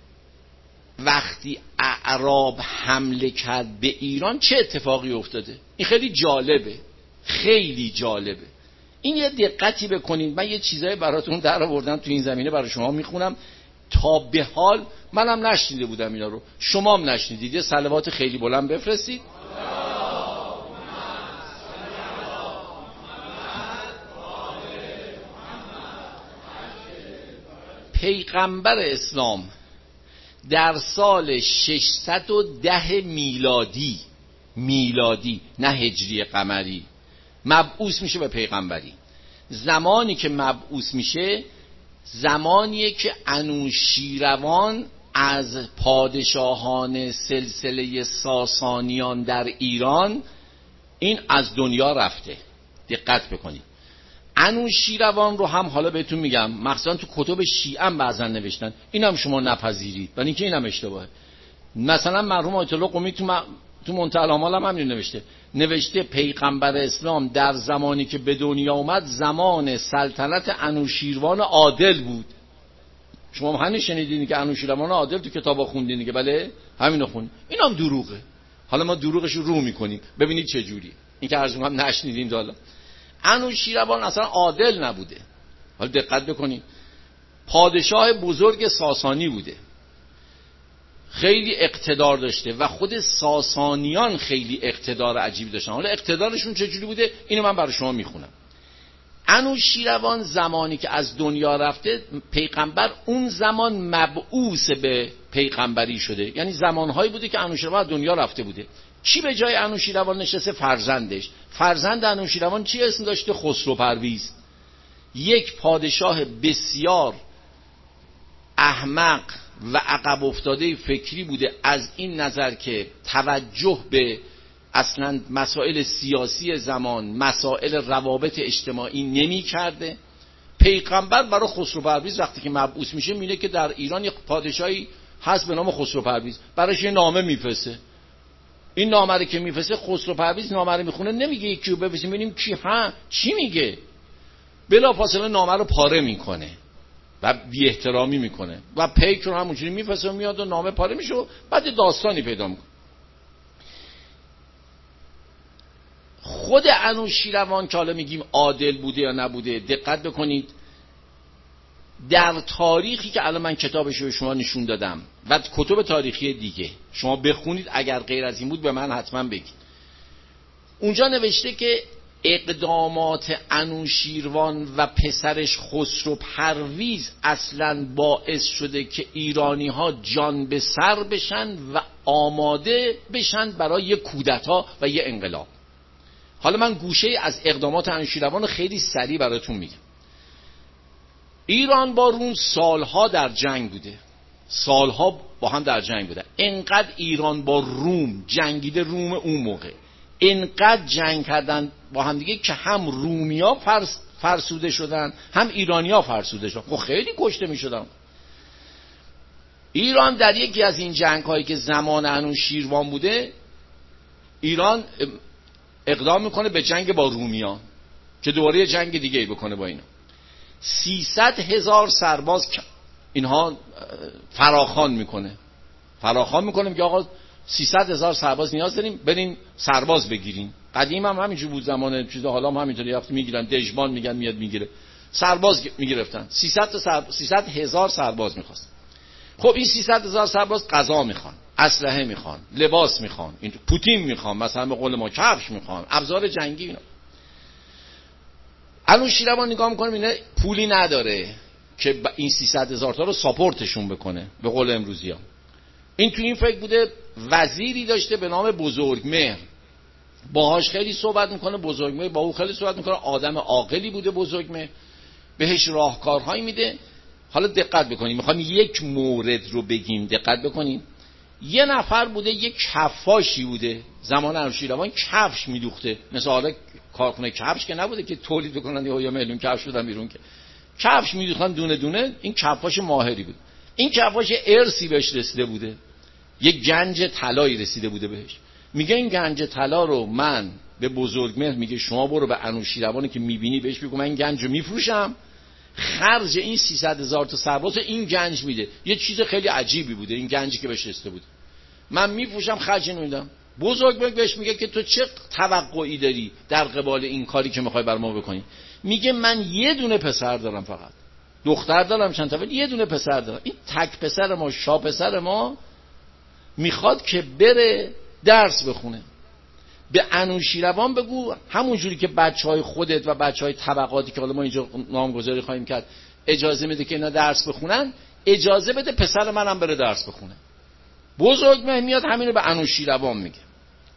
وقتی اعراب حمله کرد به ایران چه اتفاقی افتاده. این خیلی جالبه، خیلی جالبه. این یه دقتی بکنید. من یه چیزایی براتون در آوردم تو این زمینه برای شما میخونم. تا به حال منم نشنیده بودم اینا رو، شما هم نشنیدید. یه صلوات خیلی بلند بفرستید. پیغمبر اسلام در سال ششصد و ده میلادی میلادی نه هجری قمری، مبعوث میشه به پیغمبری. زمانی که مبعوث میشه زمانیه که انوشیروان از پادشاهان سلسله ساسانیان در ایران این از دنیا رفته. دقت بکنید، انوشیروان رو هم حالا بهتون میگم، مخصوصا تو کتب شیعه هم بعضا نوشتن، اینم شما نپذیرید ولی اینکه اینم اشتباهه. مثلا مرحوم آیت الله قمی تو م... تو منتهی الامال هم همین نوشته نوشته پیغمبر اسلام در زمانی که به دنیا اومد زمان سلطنت انوشیروان عادل بود. شما همین شنیدین که انوشیروان عادل تو کتابا خوندین دیگه؟ بله همینو خوند. اینم دروغه. حالا ما دروغش رو رو میکنیم ببینید چه جوری. این که عرض می‌کنم نشنیدین حالا. انوشیروان اصلا عادل نبوده. حالا دقت بکنید، پادشاه بزرگ ساسانی بوده، خیلی اقتدار داشته و خود ساسانیان خیلی اقتدار عجیبی داشتن. حالا اقتدارشون چجوری بوده اینو من برای شما میخونم. انوشیروان زمانی که از دنیا رفته پیغمبر اون زمان مبعوث به پیغمبری شده، یعنی زمانهایی بوده که انوشیروان از دنیا رفته بوده. کی به جای انوشیروان نشسته؟ فرزندش. فرزند انوشیروان چی اسم داشته؟ خسرو پرویز. یک پادشاه بسیار احمق و عقب افتاده فکری بوده از این نظر که توجه به اصلا مسائل سیاسی زمان، مسائل روابط اجتماعی نمی کرده. پیغمبر برای خسرو پرویز وقتی که مبعوث میشه میگه که در ایران یک پادشاهی هست به نام خسرو پرویز، براش یه نامه میفرسته. این نامه رو که میفرسته خسرو پرویز نامه رو میخونه، نمیگه یکی رو بفرستیم ببینیم کی ها چی میگه، بلافاصله نامه رو پاره میکنه و بی احترامی میکنه و پیک رو همونجوری میفرسته و میاد و نامه پاره میشه و بعد داستانی پیدا میکنه. خود انوشیروان که حالا میگیم عادل بوده یا نبوده، دقت بکنید در تاریخی که الان من کتابش رو به شما نشون دادم و کتب تاریخی دیگه شما بخونید، اگر غیر از این بود به من حتما بگید. اونجا نوشته که اقدامات انوشیروان و پسرش خسرو پرویز اصلا باعث شده که ایرانی ها جان به سر بشن و آماده بشن برای یک کودتا و یک انقلاب. حالا من گوشه از اقدامات انوشیروان رو خیلی سریع براتون میگم. ایران با روم سالها در جنگ بوده، سالها با هم در جنگ بوده. انقدر ایران با روم جنگیده، روم اون موقع انقدر جنگ کردن با هم دیگه که هم رومیا فرس فرسوده شدن هم ایرانیا فرسوده شدن. خب خیلی کشته می شدن. ایران در یکی از این جنگ هایی که زمان انوشیروان بوده، ایران اقدام میکنه به جنگ با رومیان که دوباره جنگ دیگه ای بکنه با اینا. سیصد هزار سرباز اینها فراخوان میکنه فراخوان میکنه که آقا سیصد هزار سرباز نیاز داریم، بریم سرباز بگیریم. قدیم هم همینجور بود، زمان چیزا حالا هم همینطوری وقتی میگیرن دژبان میگن میاد میگیره، سرباز میگرفتن. سیصد تا سر... سیصد هزار سرباز میخواست. خب این سیصد هزار سرباز غذا میخوان، اسلحه میخوان، لباس میخوان، این پوتین میخوان، مثلا به قول ما کفش میخوان، ابزار جنگی اینا. انوشیروان نگاه میکنه اینه پولی نداره که این سیصد هزار تا رو ساپورتشون بکنه به قول امروزی ها. این تو این فکر بوده. وزیری داشته به نام بزرگمهر، باهاش خیلی صحبت میکنه، بزرگمهر با او خیلی صحبت میکنه، آدم عاقلی بوده بزرگمهر، بهش راهکارهایی میده. حالا دقت بکنید، میخوام یک مورد رو بگیم، دقت بکنید. یه نفر بوده، یک کفاشی بوده زمان انوشیروان، کفش میدوخته، مثل حالا کارخونه کفش که نبوده که تولید بکنن یا میلیون کفش شدن بیرون، که کفش میدوخن دونه دونه. این کفاش ماهری بود. این کفاش ارثی بهش رسیده بوده، یک گنج طلایی رسیده بوده بهش. میگه این گنج طلا رو من به بزرگمهر، میگه شما برو به انوشیروانی که میبینی بهش بگو من این گنج رو میفروشم، خرج این سیصد هزار تا سرباز این گنج میده. یه چیز خیلی عجیبی بوده این گنجی که بهش رسیده بود، من میفروشم خرج اینو میدم. بزرگمهر بهش میگه که تو چه توقعی داری در قبال این کاری که میخوای بر ما بکنی؟ میگه من یه دونه پسر دارم، فقط دختر دارم چند تا، ولی یه دونه پسر دارم. این تک پسر ما، شا پسر ما، میخواد که بره درس بخونه. به انوشیروان بگو همون جوری که بچهای خودت و بچهای طبقاتی که حالا ما اینجا نامگذاری خواهیم کرد اجازه میده که اینا درس بخونن، اجازه بده پسر منم بره درس بخونه. بزرگمهر میاد همینو به انوشیروان میگه.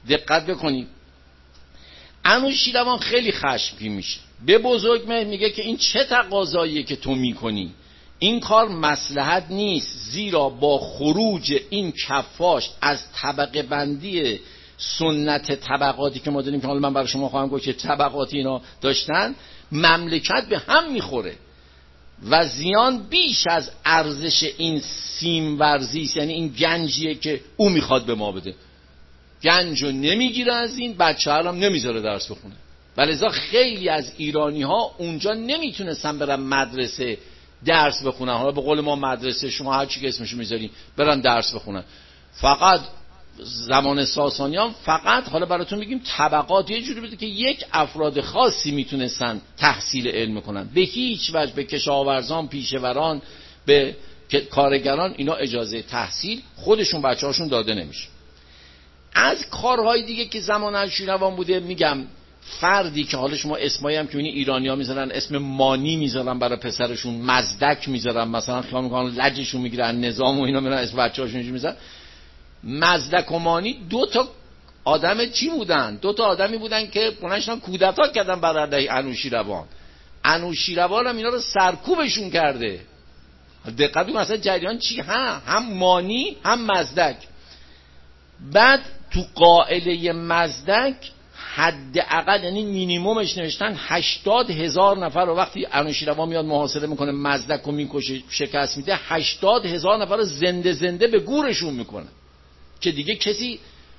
دقت بکنید. انوشیروان خیلی خشمگین میشه، به بزرگمهر میگه که این چه تقاضاییه که تو میکنی، این کار مصلحت نیست، زیرا با خروج این کفاش از طبقه بندی سنت طبقاتی که ما داریم، که حالا من برای شما خواهم گفت که طبقاتی اینا داشتن، مملکت به هم میخوره و زیان بیش از ارزش این سیم ورزی است. یعنی این گنجیه که او میخواد به ما بده، گنجو نمیگیره از این، بچه هم نمیذاره درس بخونه. ولذا خیلی از ایرانی ها اونجا نمیتونستن برن مدرسه درس بخونن. حالا به قول ما مدرسه، شما هر چی که اسمشو میذارین، برن درس بخونن. فقط زمان ساسانیان فقط، حالا براتون میگیم طبقات، یه جوری بوده که یک افراد خاصی میتونستن تحصیل علم کنن، به هیچ وجه به کشاورزان، پیشوران، به کارگران اینا اجازه تحصیل خودشون بچه هاشون داده نمیشه. از کارهای دیگه که زمان انوشیروان بوده، میگم فردی که حالا شما اسمایی هم که ببینید ایرانی‌ها میذارن، اسم مانی میذارن برای پسرشون، مزدک میذارن، مثلا خیال میکنن لجشون میگیرن نظام و اینا، میرن اسم بچه‌هاشون اینجوری میذارن. مزدک و مانی دو تا آدم چی بودن؟ دو تا آدمی بودن که بلندشون کودتا کردن بر علیه انوشیروان. انوشیروان هم اینا رو سرکوبشون کرده. دقت کنید مثلا جریان چی، هم هم مانی هم مزدک. بعد تو قائله مزدک حداقل، یعنی مینیممش نوشتن هشتاد هزار نفر رو وقتی انوشیروان میاد محاصره میکنه، مزدک رو میکشه، شکست میده، هشتاد هزار نفر رو زنده زنده به گورشون میکنه که دیگه کسی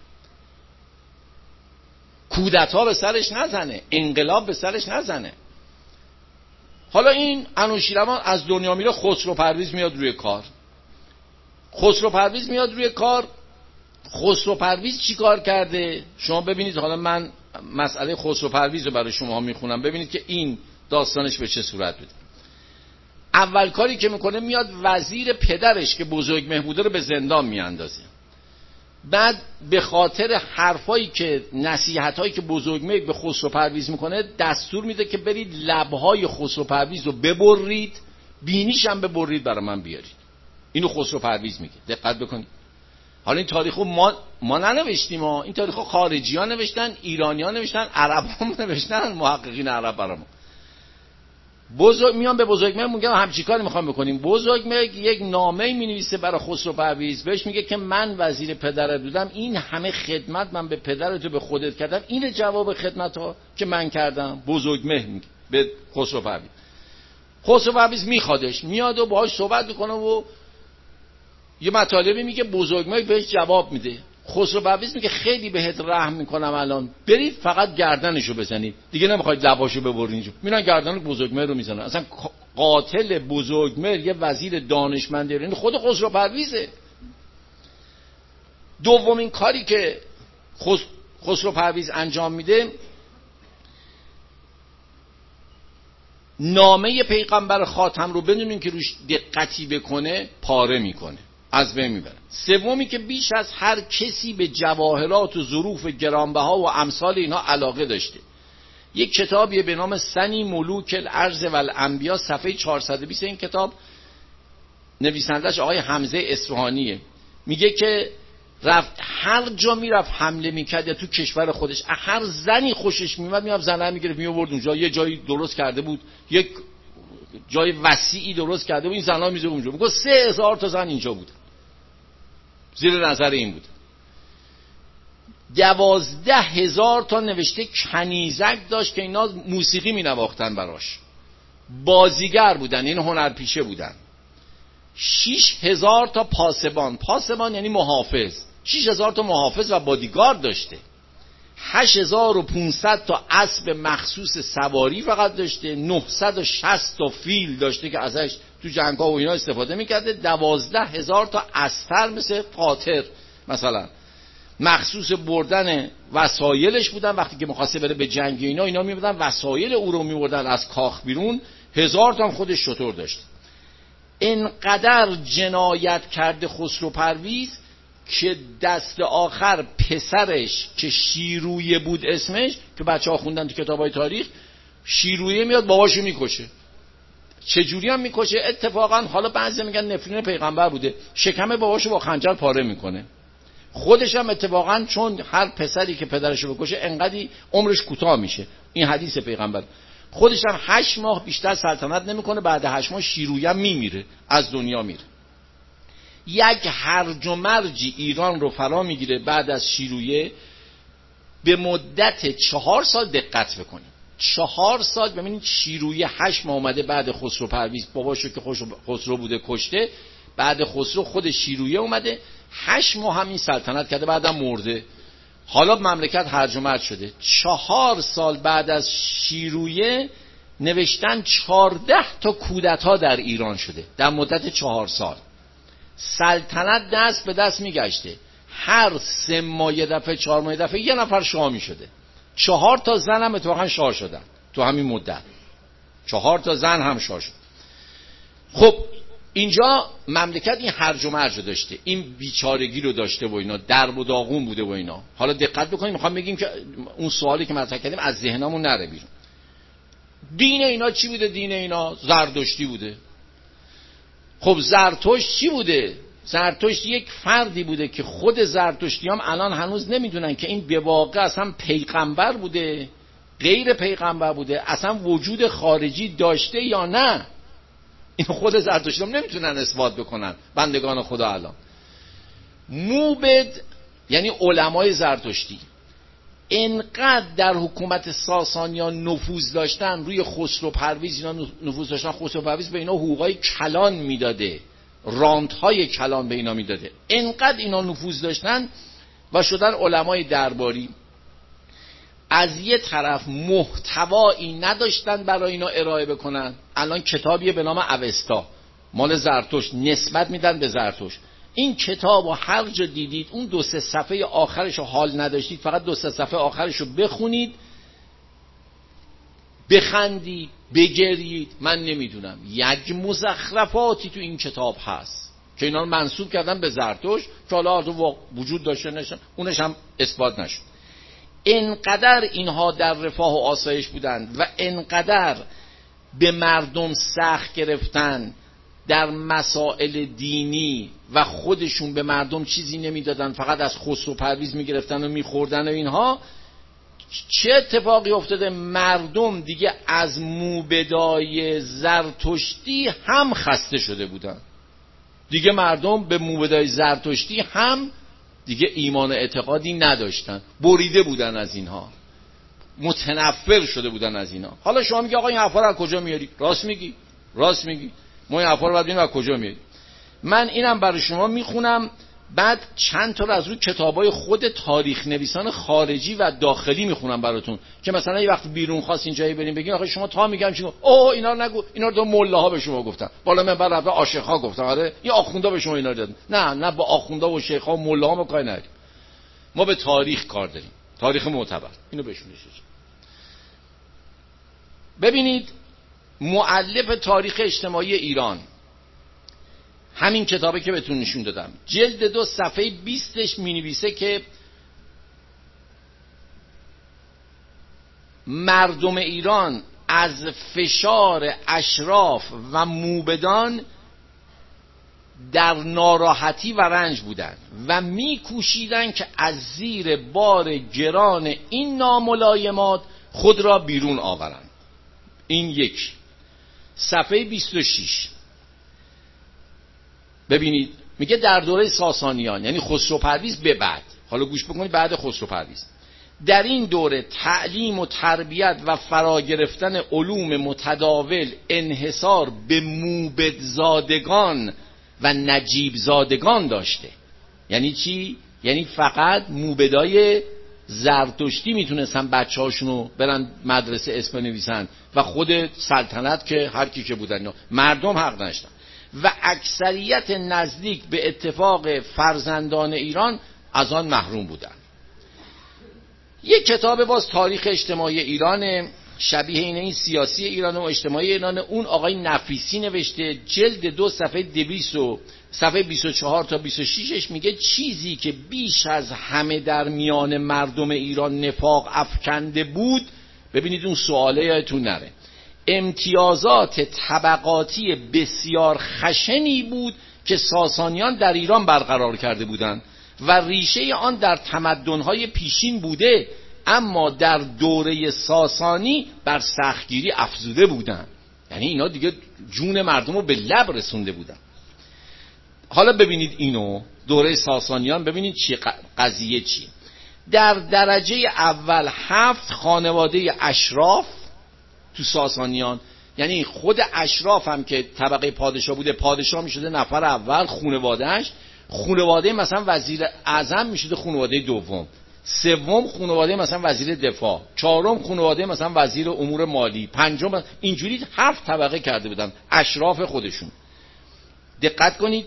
کودتا به سرش نزنه، انقلاب به سرش نزنه. حالا این انوشیروان از دنیا میره، خسرو پرویز میاد روی کار. خسرو پرویز میاد روی کار. خسرو پرویز چی کار کرده؟ شما ببینید، حالا من مسئله خسرو پرویز رو برای شما میخونم، ببینید که این داستانش به چه صورت بوده. اول کاری که میکنه، میاد وزیر پدرش که بزرگمهر بوده رو به زندان میاندازه. بعد به خاطر حرفایی که نصیحتایی که بزرگمهر به خسرو پرویز میکنه، دستور میده که برید لبهای خسرو پرویز رو ببرید، بینیش هم ببرید برای من بیارید. اینو خسرو پرویز میگه. دقت بکنید. حالا این تاریخو ما ما ننوشتیم، ما این تاریخو خارجی‌ها نوشتن، ایرانی‌ها نوشتن، عرب‌ها نوشتن، محققین عرب برامون. بزرگ میان به بزرگمهر میگن همچین کاری میخوام بکنیم. بزرگمهر یک نامه مینویسه برای خسرو پرویز، بهش میگه که من وزیر پدرت بودم، این همه خدمت من به پدرت و به خودت کردم، این جواب خدمت‌ها که من کردم. بزرگمهر میگه به خسرو پرویز. خسرو پرویز میخوادش، میاد و باهاش صحبت میکنه و یه مطالبی میگه، بزرگمهر بهش جواب میده. خسرو پرویز میگه خیلی بهت رحم میکنم، الان برید فقط گردنشو بزنید، دیگه نمیخواید لباشو ببرین. میرن گردن بزرگمهر رو میزنن. اصلا قاتل بزرگمهر یه وزیر دانشمند ایرانی خود خسرو پرویزه. دومین کاری که خس... خسرو پرویز انجام میده، نامه پیغمبر خاتم رو بدونین که روش دقتی بکنه پاره میکنه، از بین میبره. سومی که بیش از هر کسی به جواهرات و ظروف گرانبها و امثال اینا علاقه داشته، یک کتابیه به نام سنی ملوک الارض والانبیا، صفحه چهارصد و بیست. این کتاب نویسندش آقای حمزه اصفهانیه. میگه که رفت هر جا میرفت حمله میکرد، یا تو کشور خودش هر زنی خوشش میومد میرفت زنه میگرفت میآورد اونجا. یه جایی درست کرده بود، یک جای وسیعی درست کرده بود، این زنا میذاره اونجا. میگه سه هزار تا زن اینجا بود، زیر نظر این بود. دوازده هزار تا نوشته کنیزک داشت که اینا موسیقی می نواختن براش، بازیگر بودن، این هنرپیشه بودن. شیش هزار تا پاسبان، پاسبان یعنی محافظ، شیش هزار تا محافظ و بادیگارد داشته. هشت هزار و پانصد تا اسب مخصوص سواری فقط داشته. نهصد و شصت تا فیل داشته که ازش تو جنگ‌ها و اینا استفاده می‌کرده. دوازده هزار تا استر مثل قاطر مثلا مخصوص بردن وسایلش بودن، وقتی که می‌خواسته بره به جنگ اینا اینا می‌بردن وسایل او رو می‌بردن از کاخ بیرون. هزار تا هم خودش شتر داشت. اینقدر جنایت کرده خسرو پرویز که دست آخر پسرش که شیرویه بود اسمش، که بچه‌ها خوندن تو کتابای تاریخ، شیرویه میاد باباشو میکشه. چجوری هم میکشه؟ اتفاقا حالا بعضی میگن نفرین پیغمبر بوده، شکم باباشو با خنجر پاره میکنه. خودش هم اتفاقا چون هر پسری که پدرشو بکشه انقدی عمرش کوتاه میشه، این حدیث پیغمبر، خودش هم هشت ماه بیشتر سلطنت نمیکنه، بعد هشت ماه شیرویه میمیره، از دنیا میره. یک هرج و مرجی ایران رو فرا میگیره بعد از شیرویه به مدت چهار سال. دقت بکنید چهار سال. ببینید شیرویه هشت ماه اومده بعد خسرو پرویز، باباشو که خسرو بوده کشته، بعد خسرو خود شیرویه اومده هشت ماه همین سلطنت کرده، بعدم مرده. حالا مملکت هرج و مرج شده. چهار سال بعد از شیرویه نوشتن چهارده تا کودتا در ایران شده در مدت چهار سال. سلطنت دست به دست میگشته، هر سه ماه یه دفعه، چهار ماه یه دفعه یه نفر شاه میشده. چهار تا زن هم اتفاقا شاه شدن تو همین مدت، چهار تا زن هم شاه شد. خب اینجا مملکت این هرج و مرج داشته، این بیچارگی رو داشته و اینا، درب و داغون بوده و اینا. حالا دقت بکنیم، میخوام بگیم که اون سوالی که مطرح کردیم از ذهنمون نره بیرون. دین اینا چی بوده؟ دین اینا زرتشتی بوده. خب زرتشت چی بوده؟ زرتشت یک فردی بوده که خود زرتشتی هم الان هنوز نمیدونن که این به واقع اصلا پیغمبر بوده، غیر پیغمبر بوده، اصلا وجود خارجی داشته یا نه. این خود زرتشتی هم نمیتونن اثبات بکنن، بندگان خدا. الان موبد یعنی علمای زرتشتی انقدر در حکومت ساسانیان نفوذ داشتن، روی خسرو پرویز اینا نفوذ داشتن. خسرو پرویز به اینا حقوقای کلان میداده، رانت‌های کلان به اینا میداده، انقدر اینا نفوذ داشتن و شدن علمای درباری. از یه طرف محتوایی نداشتن برای اینا ارائه بکنن. الان کتابیه به نام اوستا مال زرتشت، نسبت میدن به زرتشت. این کتاب رو هر جا دیدید اون دو سه صفحه آخرش رو حال نداشتید، فقط دو سه صفحه آخرش رو بخونید، بخندید، بگرید. من نمیدونم یک مزخرفاتی تو این کتاب هست که اینا رو منسوب کردن به زرتشت که حالا وجود داشته نشه، اونش هم اثبات نشد. انقدر اینها در رفاه و آسایش بودن و انقدر به مردم سخت گرفتن در مسائل دینی و خودشون به مردم چیزی نمیدادن، فقط از خسرو پرویز میگرفتن و میخوردن و اینها. چه اتفاقی افتاده؟ مردم دیگه از موبدای زرتشتی هم خسته شده بودن. دیگه مردم به موبدای زرتشتی هم دیگه ایمان اعتقادی نداشتن، بریده بودن از اینها، متنفر شده بودن از اینا. حالا شما میگی آقا این حرفا رو از کجا میاری؟ راست میگی، راست میگی. ما این حرفا رو بعد ببینیم از کجا میاری. من اینم برای شما میخونم، بعد چند تا رو از روی کتابای خود تاریخ نویسان خارجی و داخلی میخونم براتون که مثلا یه وقت بیرون خواست اینجایی بریم بگین آخه شما تا میگم چی؟ اوه اینا رو نگو، اینا رو دو ملاها به شما گفتن، بالا منبر رفته عاشق‌ها گفتن، آره این آخوندا به شما اینا رو دادن. نه نه، با آخوندا و شیخ‌ها و ملاها ما کاری نداریم، ما به تاریخ کار داریم، تاریخ معتبر. اینو بهشون بشه. ببینید مؤلف تاریخ اجتماعی ایران، همین کتابی که بهتون نشون دادم، جلد دو صفحه بیستش مینویسه که مردم ایران از فشار اشراف و موبدان در ناراحتی و رنج بودند و میکوشیدند که از زیر بار گران این ناملایمات خود را بیرون آورند. این یک. صفحه بیست و شش ببینید میگه در دوره ساسانیان، یعنی خسرو پرویز به بعد، حالا گوش بکنید، بعد خسرو پرویز، در این دوره تعلیم و تربیت و فرا گرفتن علوم متداول انحصار به موبد زادگان و نجیب زادگان داشته. یعنی چی؟ یعنی فقط موبدای زرتشتی میتونستن بچه هاشونو برن مدرسه اسم نویسن و خود سلطنت که هر کی که بودن، مردم حق نداشتن. و اکثریت نزدیک به اتفاق فرزندان ایران از آن محروم بودند. یک کتاب باز تاریخ اجتماعی ایران، شبیه اینه، این سیاسی ایران و اجتماعی ایران، اون آقای نفیسی نوشته، جلد دو صفحه دویست و صفحه بیست و چهار تا بیست و شش میگه چیزی که بیش از همه در میان مردم ایران نفاق افکنده بود، ببینید اون سواله یادتون نره، امتیازات طبقاتی بسیار خشنی بود که ساسانیان در ایران برقرار کرده بودند. و ریشه آن در تمدن‌های پیشین بوده، اما در دوره ساسانی بر سختگیری افزوده بودن. یعنی اینا دیگه جون مردم رو به لب رسونده بودن. حالا ببینید اینو دوره ساسانیان، ببینید چی قضیه چی. در درجه اول هفت خانواده اشراف تو ساسانیان، یعنی خود اشراف هم که طبقه پادشاه بوده، پادشاه میشده نفر اول، خانوادهش، خانواده مثلا وزیر اعظم میشده خانواده دوم، سوم خانواده مثلا وزیر دفاع، چهارم خانواده مثلا وزیر امور مالی، پنجم، اینجوری هفت طبقه کرده بودن اشراف خودشون. دقت کنید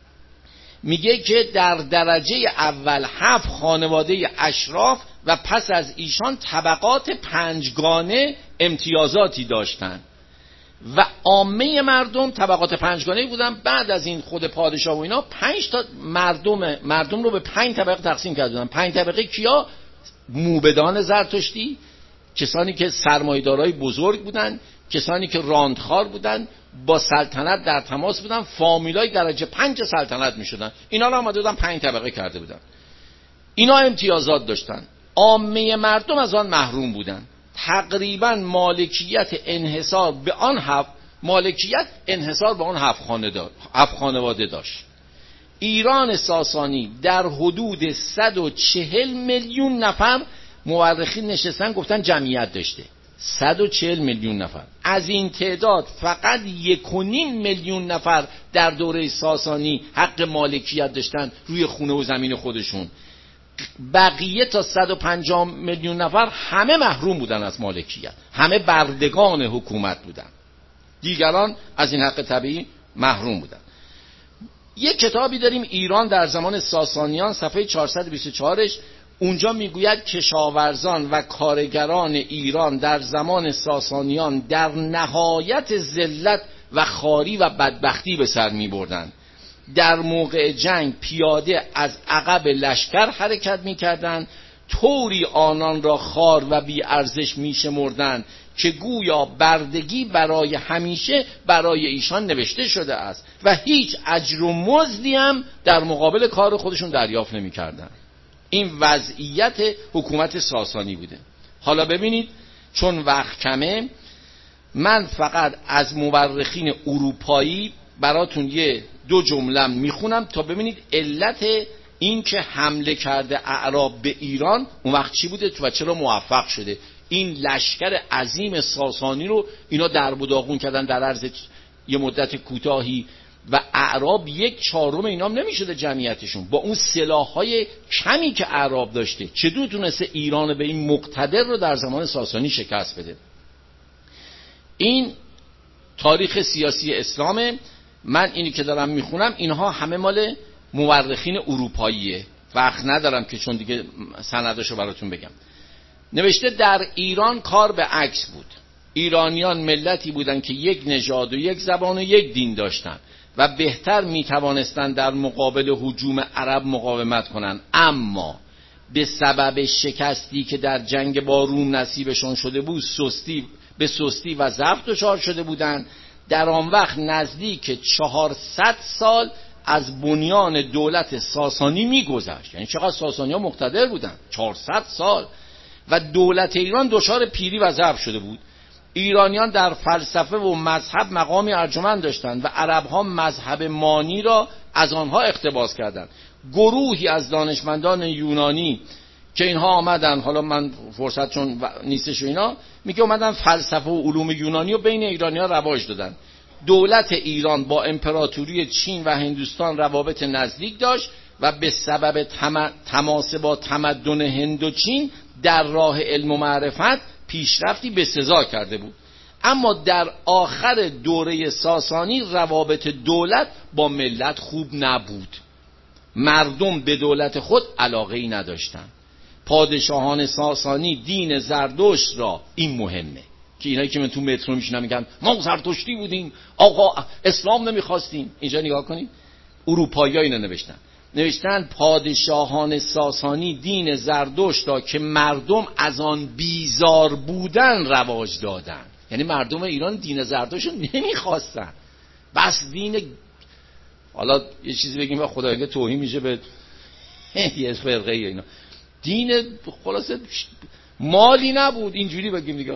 میگه که در درجه اول هفت خانواده اشراف و پس از ایشان طبقات پنجگانه امتیازاتی داشتند و عامه مردم طبقات پنجگانه بودن. بعد از این خود پادشاه و اینا پنج تا مردم مردم رو به پنج طبقه تقسیم کردن. پنج طبقه کیا؟ موبدان زرتشتی، کسانی که سرمایه‌دارای بزرگ بودن، کسانی که راندخار بودن، با سلطنت در تماس بودن، فامیلای درجه پنج سلطنت میشدن. اینا رو آمده بودن پنج طبقه کرده بودن. اینا امتیازات داشتن، عامه مردم از آن محروم بودن. تقریبا مالکیت انحصار به آن هفت مالکیت انحصار به آن هفت خانواده هفت خانواده داشت. ایران ساسانی در حدود صد و چهل میلیون نفر، مورخین نشستن گفتن جمعیت داشته، صد و چهل میلیون نفر. از این تعداد فقط یک و نیم میلیون نفر در دوره ساسانی حق مالکیت داشتن روی خونه و زمین خودشون. بقیه تا صد و پنجاه میلیون نفر همه محروم بودن از مالکیت، همه بردگان حکومت بودن، دیگران از این حق طبیعی محروم بودن. یک کتابی داریم ایران در زمان ساسانیان، صفحه چهارصد و بیست و چهار، اونجا میگوید کشاورزان و کارگران ایران در زمان ساسانیان در نهایت ذلت و خواری و بدبختی به سر میبردند. در موقع جنگ پیاده از عقب لشکر حرکت میکردند، طوری آنان را خوار و بی ارزش میشمردند که گویا بردگی برای همیشه برای ایشان نوشته شده است و هیچ اجر و مزدی هم در مقابل کار خودشون دریافت نمیکردند. این وضعیت حکومت ساسانی بوده. حالا ببینید، چون وقت کمه، من فقط از مورخین اروپایی براتون یه دو جمله میخونم تا ببینید علت این که حمله کرده اعراب به ایران اون وقت چی بوده و چرا موفق شده. این لشکر عظیم ساسانی رو اینا درب و داغون کردن در عرض یه مدت کوتاهی و اعراب یک چهارم اینام نمیشده جمعیتشون. با اون سلاح‌های کمی که اعراب داشته چطور تونسته ایران به این مقتدر رو در زمان ساسانی شکست بده. این تاریخ سیاسی اسلامه. من اینی که دارم میخونم اینها همه مال مورخین اروپاییه، وقت ندارم که چون دیگه سنداشو براتون بگم. نوشته در ایران کار به عکس بود. ایرانیان ملتی بودن که یک نژاد و یک زبان و یک دین داشتن و بهتر میتوانستند در مقابل هجوم عرب مقاومت کنند، اما به سبب شکستی که در جنگ با روم نصیبشون شده بود سستی به سستی و ضعف دچار شده بودند. در آن وقت نزدیک چهارصد سال از بنیان دولت ساسانی میگذشت. یعنی چقدر ساسانی ها مقتدر بودن، چهارصد سال، و دولت ایران دچار پیری و ضعف شده بود. ایرانیان در فلسفه و مذهب مقامی ارجمند داشتند و عرب ها مذهب مانی را از آنها اقتباس کردند. گروهی از دانشمندان یونانی که اینها آمدن، حالا من فرصت چون نیستش و اینا، میگه اومدن فلسفه و علوم یونانی رو بین ایرانی‌ها رواج دادن. دولت ایران با امپراتوری چین و هندوستان روابط نزدیک داشت و به سبب تم... تماس با تمدن هند و چین در راه علم و معرفت پیشرفتی به سزا کرده بود. اما در آخر دوره ساسانی روابط دولت با ملت خوب نبود. مردم به دولت خود علاقه‌ای نداشتند. پادشاهان ساسانی دین زردشت را، این مهمه که اینایی که من تو مترو میشنم میگن ما زرتشتی بودیم، آقا اسلام نمیخواستیم. اینجا نگاه کنید، اروپایی‌ها اینو نوشتن. نوشتن پادشاهان ساسانی دین زردشت را که مردم از آن بیزار بودن رواج دادن. یعنی مردم ایران دین زردشت رو نمیخواستن، بس دین، حالا یه چیزی بگیم و خدایگه توهین میشه به یه فرقه اینا دین خلاصه مالی نبود اینجوری بگیم دیگه.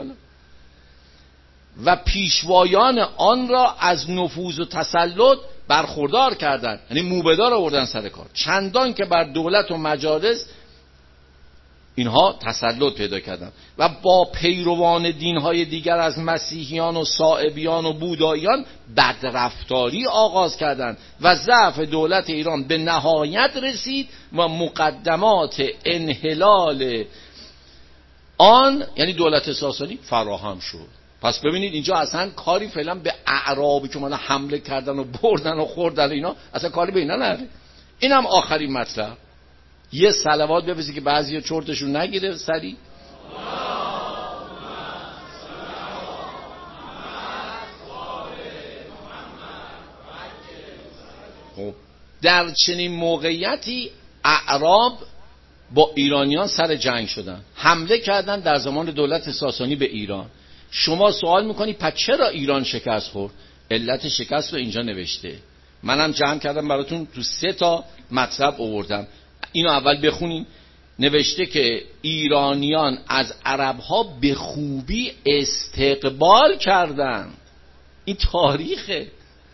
و پیشوایان آن را از نفوذ و تسلط برخوردار کردند، یعنی موبدار آوردن سر کار، چندان که بر دولت و مجالس اینها تسلط پیدا کردند و با پیروان دینهای دیگر از مسیحیان و صائبیان و بوداییان بدرفتاری آغاز کردند و ضعف دولت ایران به نهایت رسید و مقدمات انحلال آن یعنی دولت ساسانی فراهم شد. پس ببینید اینجا اصلا کاری فعلا به اعرابی که اومدن حمله کردن و بردن و خوردن اینا اصلا کاری به اینا نداره. اینم آخرین مطلب. یه صلوات بفرستی که بعضیا چرتشون نگیره سری. خب در چنین موقعیتی اعراب با ایرانیان سر جنگ شدن، حمله کردن در زمان دولت ساسانی به ایران. شما سوال میکنی پس چرا ایران شکست خورد؟ علت شکست رو اینجا نوشته، منم جمع کردم براتون تو سه تا مطلب آوردم. اینو اول بخونیم. نوشته که ایرانیان از عربها به خوبی استقبال کردن. این تاریخه.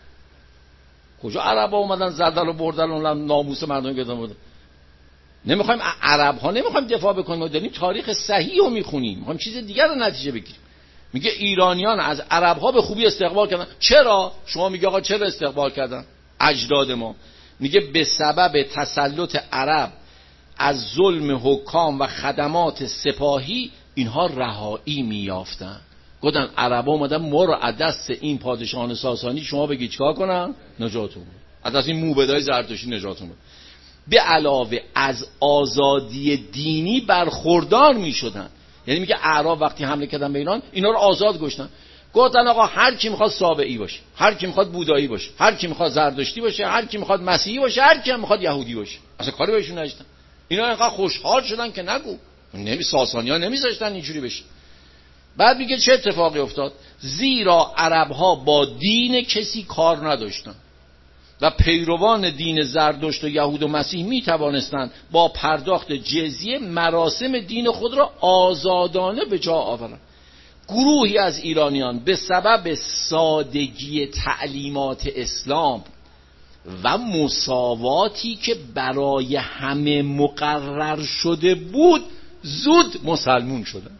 کجا عربها اومدن زدن و بردن و ناموس مردم گرفتن بردن؟ نمیخوایم عربها نمیخوایم دفاع بکنیم، ما داریم تاریخ صحیح رو میخونیم، میخوایم چیز دیگر رو نتیجه بگیریم. میگه ایرانیان از عربها به خوبی استقبال کردن. چرا؟ شما میگه آقا چرا استقبال کردن اجداد ما؟ میگه به سبب تسلط عرب از ظلم حکام و خدمات سپاهی اینها رهایی میافتن. گفتن عربا اومدن ما رو از دست این پادشاهان ساسانی شما بگی چیکار کنن؟ نجاتون بود. از دست این موبدای زرتشتی نجاتون بود. به علاوه از آزادی دینی برخوردار میشدن. یعنی میگه اعراب وقتی حمله کردن به ایران اینا رو آزاد گشتن. گفتن آقا هر کی میخواد سابعی باشه، هر کی میخواد بودایی باشه، هر کی میخواد زرتشتی باشه، هر کی میخواد مسیحی باشه، هر کی هم میخواد یهودی باشه. اصلا کاری بهشون نشدن. اینا اینقدر خوشحال شدن که نگو. نمی ساسانی‌ها نمیذاشتن اینجوری بشه. بعد میگه چه اتفاقی افتاد؟ زیرا عرب‌ها با دین کسی کار نداشتن و پیروان دین زردشت و یهود و مسیح می توانستند با پرداخت جزیه مراسم دین خود را آزادانه به جا آورند. گروهی از ایرانیان به سبب سادگی تعلیمات اسلام و مساواتی که برای همه مقرر شده بود زود مسلمون شدند.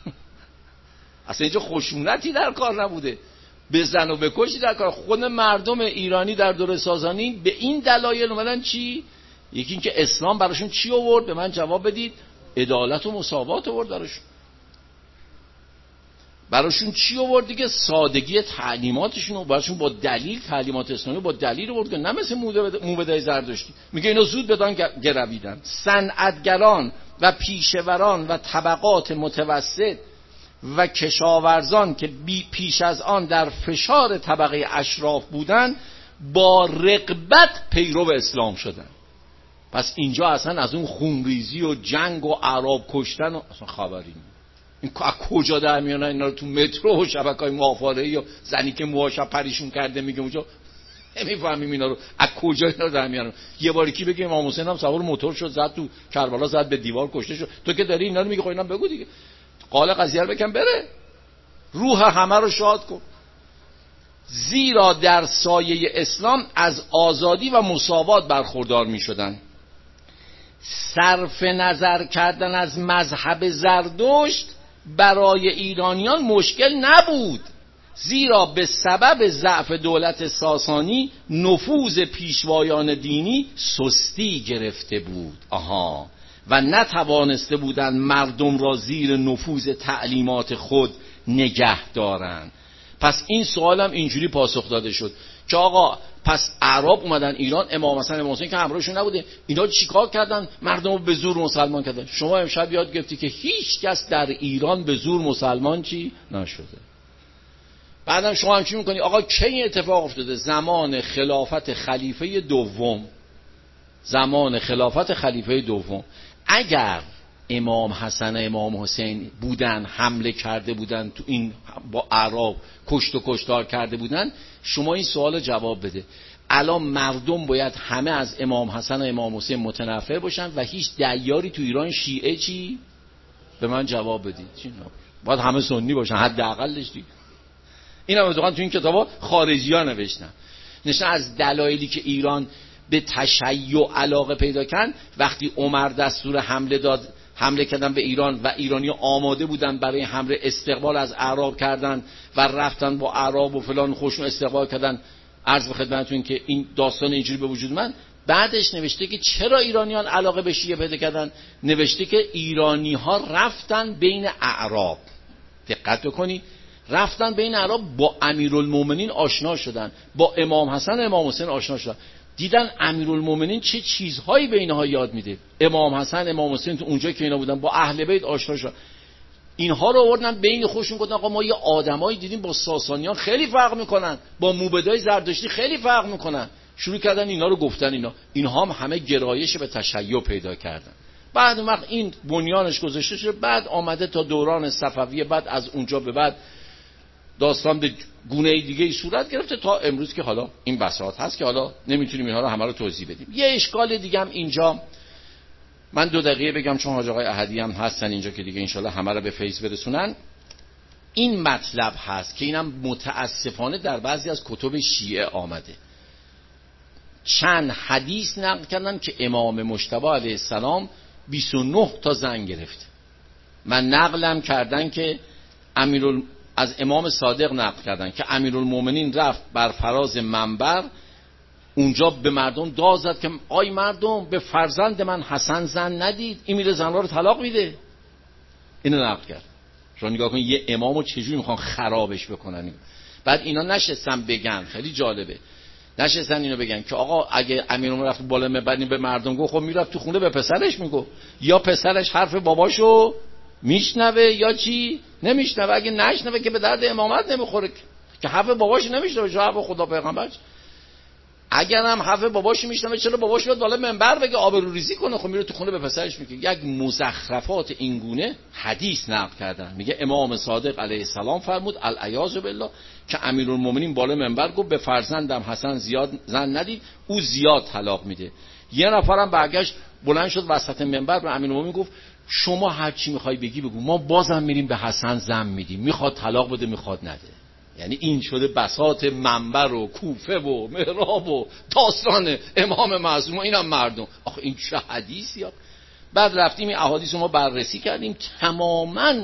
اصلا اینجا خشونتی در کار نبوده، بزن و بکشی در کار. خود مردم ایرانی در دوره ساسانی به این دلایل اومدن چی؟ یکی این که اسلام براشون چی آورد؟ به من جواب بدید. عدالت و مساوات آورد براشون. براشون چی آورد دیگه؟ سادگی تعلیماتشون رو براشون با دلیل، تعلیمات اسلامی با دلیل آورد، نه مثل موبدای زردشتی. میگه اینا زود بدان گرویدن. صنعتگران و پیشوران و طبقات متوسط و کشاورزان که بی پیش از آن در فشار طبقه اشراف بودند با رغبت پیرو اسلام شدند. پس اینجا اصلا از اون خونریزی و جنگ و اعراب کشتن و اصلا خبری نیست. این از کجا در میانن اینا رو تو مترو و شبکه‌های موافقه‌ای و زنی که موهاش پریشون کرده میگه اونجا نمیفهمیم اینا رو از کجا اینا رو در میانن. یه باری کی بگه امام حسین هم سوار موتور شد زد تو کربلا، زد به دیوار کشته شد. تو که داری اینا رو میگی خب اینا بگو دیگه. قال قضیه رو بکن بره، روح همه رو شاد کن. زیرا در سایه اسلام از آزادی و مساوات برخوردار می شدن. صرف نظر کردن از مذهب زردشت برای ایرانیان مشکل نبود، زیرا به سبب ضعف دولت ساسانی نفوذ پیشوایان دینی سستی گرفته بود. آها، و نتوانسته بودند مردم را زیر نفوذ تعلیمات خود نگه دارند. پس این سوالم اینجوری پاسخ داده شد که آقا پس اعراب اومدن ایران، امام حسن امام حسین که همراهشون نبوده، اینا چیکار کردن؟ مردم رو به زور مسلمان کردن. شما امشب یاد گرفتی که هیچ کس در ایران به زور مسلمان چی نشده. بعدم شما هم چی میکنی؟ آقا کی این اتفاق افتاده؟ زمان خلافت خلیفه دوم. زمان خلافت خلیفه دوم اگر امام حسن امام حسین بودن، حمله کرده بودن تو این با اعراب کشت و کشتار کرده بودن، شما این سوال جواب بده. الان مردم باید همه از امام حسن و امام حسین متنفر باشن و هیچ دیاری تو ایران شیعه چی به من جواب بدید. چی نه؟ باید همه سنی باشن حداقلش دیگه. این هم واقعا تو این کتابا خارجی‌ها نوشتن. نشان از دلایلی که ایران به تشیع علاقه پیدا کردن، وقتی عمر دستور حمله داد، حمله کردن به ایران و ایرانی آماده بودن برای حمله، استقبال از اعراب کردن و رفتن با اعراب و فلان خوشون استقبال کردن. عرض به خدمتتون که این داستان اینجوری به وجود من. بعدش نوشته که چرا ایرانیان علاقه به شیعه پیدا کردن، نوشته که ایرانی ها رفتن بین اعراب، دقت کنید، رفتن بین اعراب با امیرالمومنین آشنا شدن، با امام حسن امام حسین آشنا شدن، دیدن امیرالمومنین چه چیزهایی به اینها یاد میده. امام حسن امام حسین تو اونجا که اینا بودن با اهل بیت آشنا شدن، اینها رو آوردن بین خودشون گفتن آقا ما یه آدمایی دیدیم با ساسانیان خیلی فرق میکنن، با موبدای زردشتی خیلی فرق میکنن. شروع کردن اینا رو گفتن، اینا اینها هم همه گرایش به تشیع پیدا کردن. بعد اون وقت این بنیانش گذاشته شده، بعد آمده تا دوران صفویه، بعد از اونجا به بعد داستان به گونه دیگه ای صورت گرفته تا امروز که حالا این بساط هست که حالا نمیتونیم اینها رو همه رو توضیح بدیم. یه اشکال دیگه هم اینجا من دو دقیقه بگم چون حاج آقای احدی هم هستن اینجا که دیگه انشالله همه رو به فیض برسونن. این مطلب هست که اینم متاسفانه در بعضی از کتب شیعه آمده، چند حدیث نقل کردن که امام مجتبی علیه السلام بیست و نه تا زن گرفته. من نقلم کردن که امیرال از امام صادق نقل کردن که امیرالمومنین رفت بر فراز منبر، اونجا به مردم داد زد که آی مردم به فرزند من حسن زن ندید، این میره زنها رو طلاق میده. اینو نقل کرد. شما نگاه کنید یه امامو چجوری میخوان خرابش بکنن. بعد اینا نشستن بگن، خیلی جالبه، نشستن اینو بگن که آقا اگه امیرالمومنین رفت بالا منبر به مردم گفت، خب میرفت تو خونه به پسرش میگفت، یا پسرش حرف باباشو میشنوه یا چی نمیشنوه. اگه نشنوه که به درد امامت نمیخوره، که حرف باباش نمیشنوه، چه حرف خدا پیغمبرش. اگر هم حرف باباش میشنوه چرا باباش بیاد بالا منبر بگه آبروریزی کنه؟ خب میره تو خونه به پسرش میگه. یک مزخرفات اینگونه حدیث نقل کردن. میگه امام صادق علیه السلام فرمود العیاذ بالله که امیرالمومنین بالا منبر گفت به فرزندم حسن زیاد زن ندید، او زیاد طلاق میده. یه نفرم برگشت بلند شد وسط منبر به امیرالمومنین گفت شما هر چی میخوای بگی بگو، ما بازم میریم به حسن زن میدیم، میخواد طلاق بده میخواد نده. یعنی این شده بساط منبر و کوفه و محراب و داستان امام معصوم. اینم مردم آخه این چه حدیثی ها. بعد رفتیم این احادیث رو ما بررسی کردیم، تماما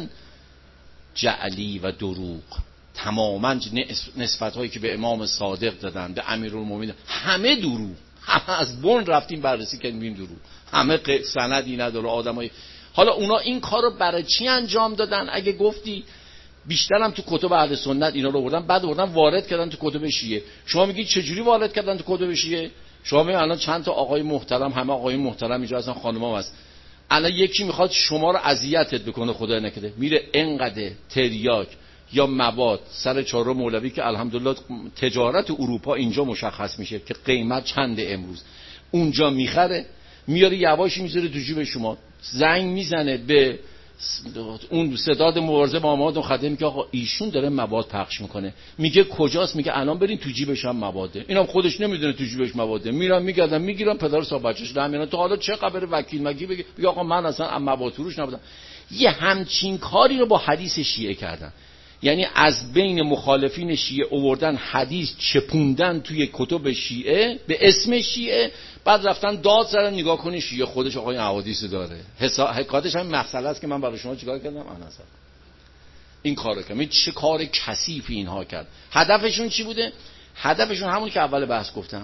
جعلی و دروغ، تماما نسبت هایی که به امام صادق دادن، به امیرالمومنین، همه دروغ، همه از بن رفتیم بررسی کردیم این دروغ، همه سندی نداره آدمای. حالا اونا این کارو برای چی انجام دادن؟ اگه گفتی بیشتر هم تو کتب اهل سنت اینا رو آوردن، بعد آوردن وارد کردن تو کتب شیعه. شما میگید چه جوری وارد کردن تو کتب شیعه؟ شما میگید الان چند تا آقای محترم، همه آقای محترم اینجا هستن، خانم‌ها هست، الان یکی میخواد شما رو اذیتت بکنه، خدای نکرده، میره انقدر تریاک یا مواد سر چهارراه مولوی که الحمدلله تجارت اروپا اینجا مشخص میشه که قیمت چنده امروز، اونجا میخره، میاره یواشی میذاره تو جیب شما، زنگ میزنه به اون ستاد مبارزه با مواد مخدر که آقا ایشون داره مواد پخش میکنه، میگه کجاست؟ میگه الان برین تو جیبش هم مواده. اینم خودش نمیدونه تو جیبش مواده، میرن میگردن میگیرن پدر صاحب بچه‌ش در میان. تو حالا چه خبر؟ وکیل مگی بگه بگه آقا من اصلا مواد فروش نبودم. یه همچین کاری رو با حدیث شیعه کردن، یعنی از بین مخالفین شیعه آوردن حدیث چپوندن توی کتب شیعه به اسم شیعه، بعد رفتن داد زدن. نگاه کنی شیعه خودش آقای احادیث داره، حکایتش هم مسئله است که من برای شما چیکار کردم انصر این کارو کردم. چه کار کثیفی اینها کرد. هدفشون چی بوده؟ هدفشون همون که اول بحث گفتم،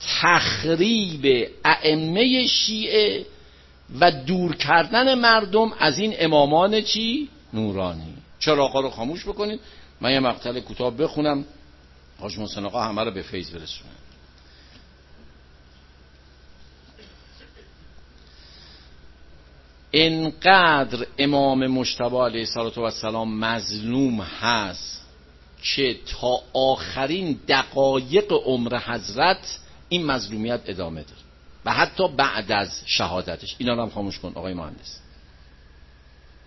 تخریب ائمه شیعه و دور کردن مردم از این امامان چی نورانی. چراغا رو خاموش بکنید. من یه مقطع کوتاه بخونم حاج محسن آقا همه رو به فیض برسونه. اینقدر امام مجتبی علیه السلام مظلوم هست که تا آخرین دقایق عمر حضرت این مظلومیت ادامه داره و حتی بعد از شهادتش. اینا رو هم خاموش کن آقای مهندس.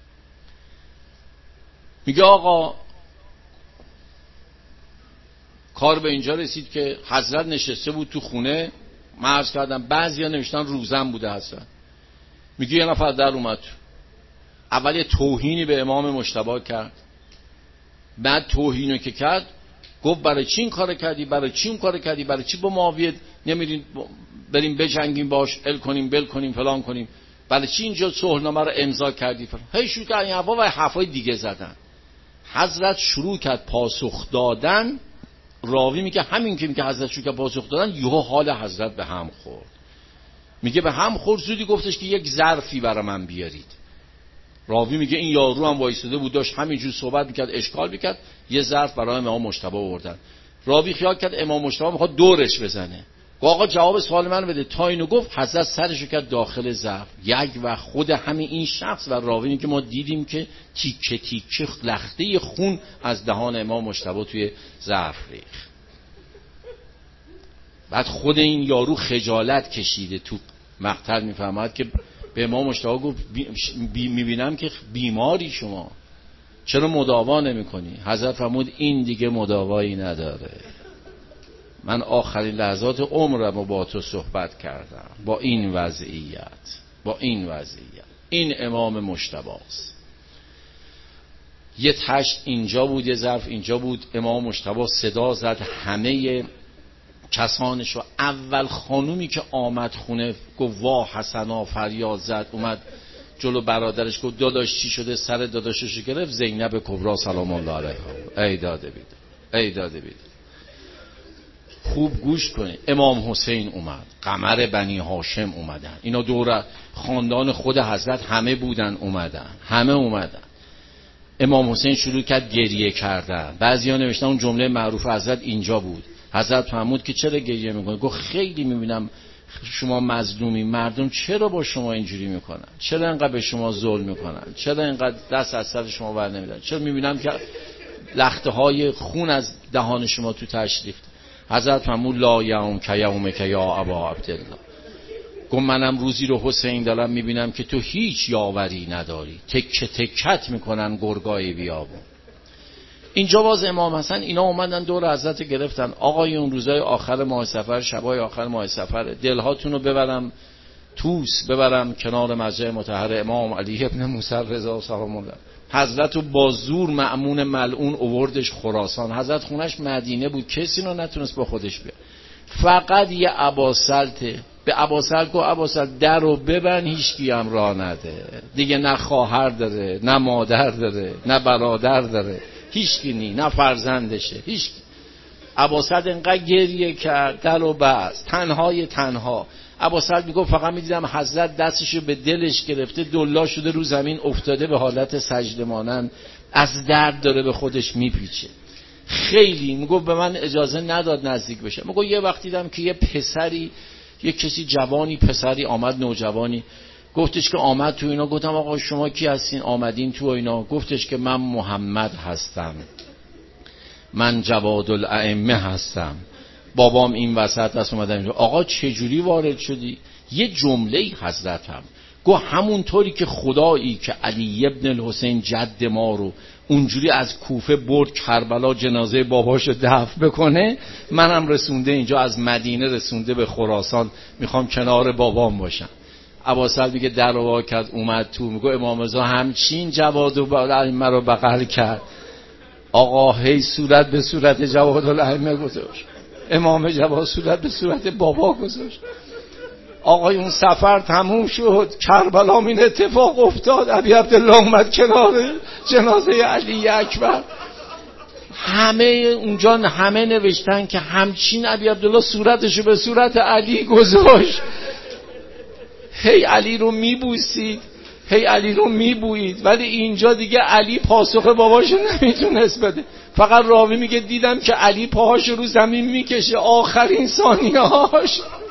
میگه آقا کار به اینجا رسید که حضرت نشسته بود تو خونه. من عرض کردم بعضیا نوشتن روزن بوده حضرت. میگه یه نفر در اومد، اول یه توهینی به امام مجتبی کرد، بعد توهینو که کرد گفت برای چی این کارو کردی، برای چی اون کارو کردی، برای چی با معاویه نمیرین بریم بجنگیم باش، ال کنیم بل کنیم فلان کنیم، برای چی اینجا صلحنامه رو امضا کردی فلان. هی شروع کرد این حرفا و حرفای دیگه زدن. حضرت شروع کرد پاسخ دادن. راوی میگه همین که میگه حضرت شروع کرد پاسخ دادن یهو حال حضرت به هم خورد. میگه به هم خورد، زودی گفتش که یک ظرفی برای من بیارید. راوی میگه این یارو هم وایساده بود داشت همینجور صحبت میکرد اشکال میکرد، یه ظرف برای امام مجتبی آوردن. راوی خیال کرد امام مجتبی میخواد دورش بزنه. آقا جواب سوال من بده. تا اینو گفت حضرت سرشو کرد داخل ظرف. یک و خود همین این شخص و راوی میگه ما دیدیم که تیکه تیکه لخته خون از دهان امام مجتبی توی ظرف ریخت. بعد خود این یارو خجالت کشیده تو مقتل میفهمد که به امام مجتبی گفت بی بی میبینم که بیماری شما، چرا مداوا نمی کنی؟ حضرت فرمود این دیگه مداوایی نداره. من آخرین لحظات عمرم با تو صحبت کردم با این وضعیت، با این وضعیت. این امام مجتبی است. یه تشت اینجا بود، یه ظرف اینجا بود. امام مجتبی صدا زد همه کسانشو. اول خانومی که آمد خونه گفت وا حسنا، فریاد زد، اومد جلو برادرش گفت داداش چی شده؟ سر داداشش گرفت. زینب کبرا سلام الله علیها. ای داده بیده، ای داده بیده. خوب گوش کنید. امام حسین اومد، قمر بنی هاشم اومدن، اینا دور خاندان خود حضرت همه بودن، اومدن همه اومدن. امام حسین شروع کرد گریه کردن. بعضیا نوشتن اون جمله معروف حضرت اینجا بود. حضرت فرمود که چرا گریه میکنی؟ گفت خیلی میبینم شما مظلومی، مردم چرا با شما اینجوری میکنن، چرا اینقدر به شما ظلم میکنن، چرا اینقدر دست از سر شما بر نمیدارن، چرا میبینم که لخته های خون از دهان شما تو تشریف. حضرت فرمود لا یوم که یومک یا ابا عبدالله. گفت منم روزی رو حسین دارم میبینم که تو هیچ یاوری نداری، تکه تکت میکنن گرگای بیابون. اینجا باز امام حسن اینا اومدن دور حضرت گرفتن. آقای اون روزای آخر ماه سفر، شبای آخر ماه سفر، دلهاتون رو ببرم توس، ببرم کنار مسجد مطهر امام علی ابن موسی رضا سلام الله. حضرت رو با زور مأمون ملعون اووردش خراسان. حضرت خونش مدینه بود، کسی رو نتونست با خودش بیاد. فقط یه اباسلته به اباسل گفت اباسل در رو ببند، هیچ کی هم راه نده دیگه. نه خواهر داره، نه مادر داره، نه برادر داره، هیچ کی نی، نه فرزندشه، هیچ کی. اباسل انقدر گریه کرد، در رو بست، تنهای تنها. اباسل میگفت فقط میدیدم حضرت دستشو به دلش گرفته، دلا شده رو زمین افتاده به حالت سجده مانند، از درد داره به خودش میپیچه. خیلی میگفت به من اجازه نداد نزدیک بشه. میگفت یه وقت دیدم که یه پسری، یه کسی جوانی، پسری آمد، نوجوانی، گفتش که آمد تو اینا. گفتم آقا شما کی هستین آمدین تو اینا؟ گفتش که من محمد هستم، من جواد الائمه هستم، بابام این وسط هست اومدم اینجا. آقا چجوری وارد شدی؟ یه جمله حضرت هم گفت همونطوری که خدایی که علی ابن الحسین جد ما رو اونجوری از کوفه برد کربلا جنازه باباشو دفن بکنه، منم رسونده اینجا، از مدینه رسونده به خراسان، میخوام کنار بابام باشم. اباسل میگه در رو وا کرد اومد تو. میگه امام رضا همچین جواد الائمه رو بغل کرد. آقا هی صورت به صورت جواد الائمه گذاشت، امام جواد صورت به صورت بابا گذاشت. آقای اون سفر تموم شد، کربلا این اتفاق افتاد، ابی عبدالله اومد کنار جنازه علی اکبر. همه اونجا همه نوشتن که همچین ابی عبدالله صورتشو به صورت علی گذاشت. هی علی رو میبوسید، هی علی رو میبویید، ولی اینجا دیگه علی پاسخ باباشو نمیتونست بده. فقط راوی میگه دیدم که علی پاهاشو رو زمین میکشه، آخرین ثانیه‌هاش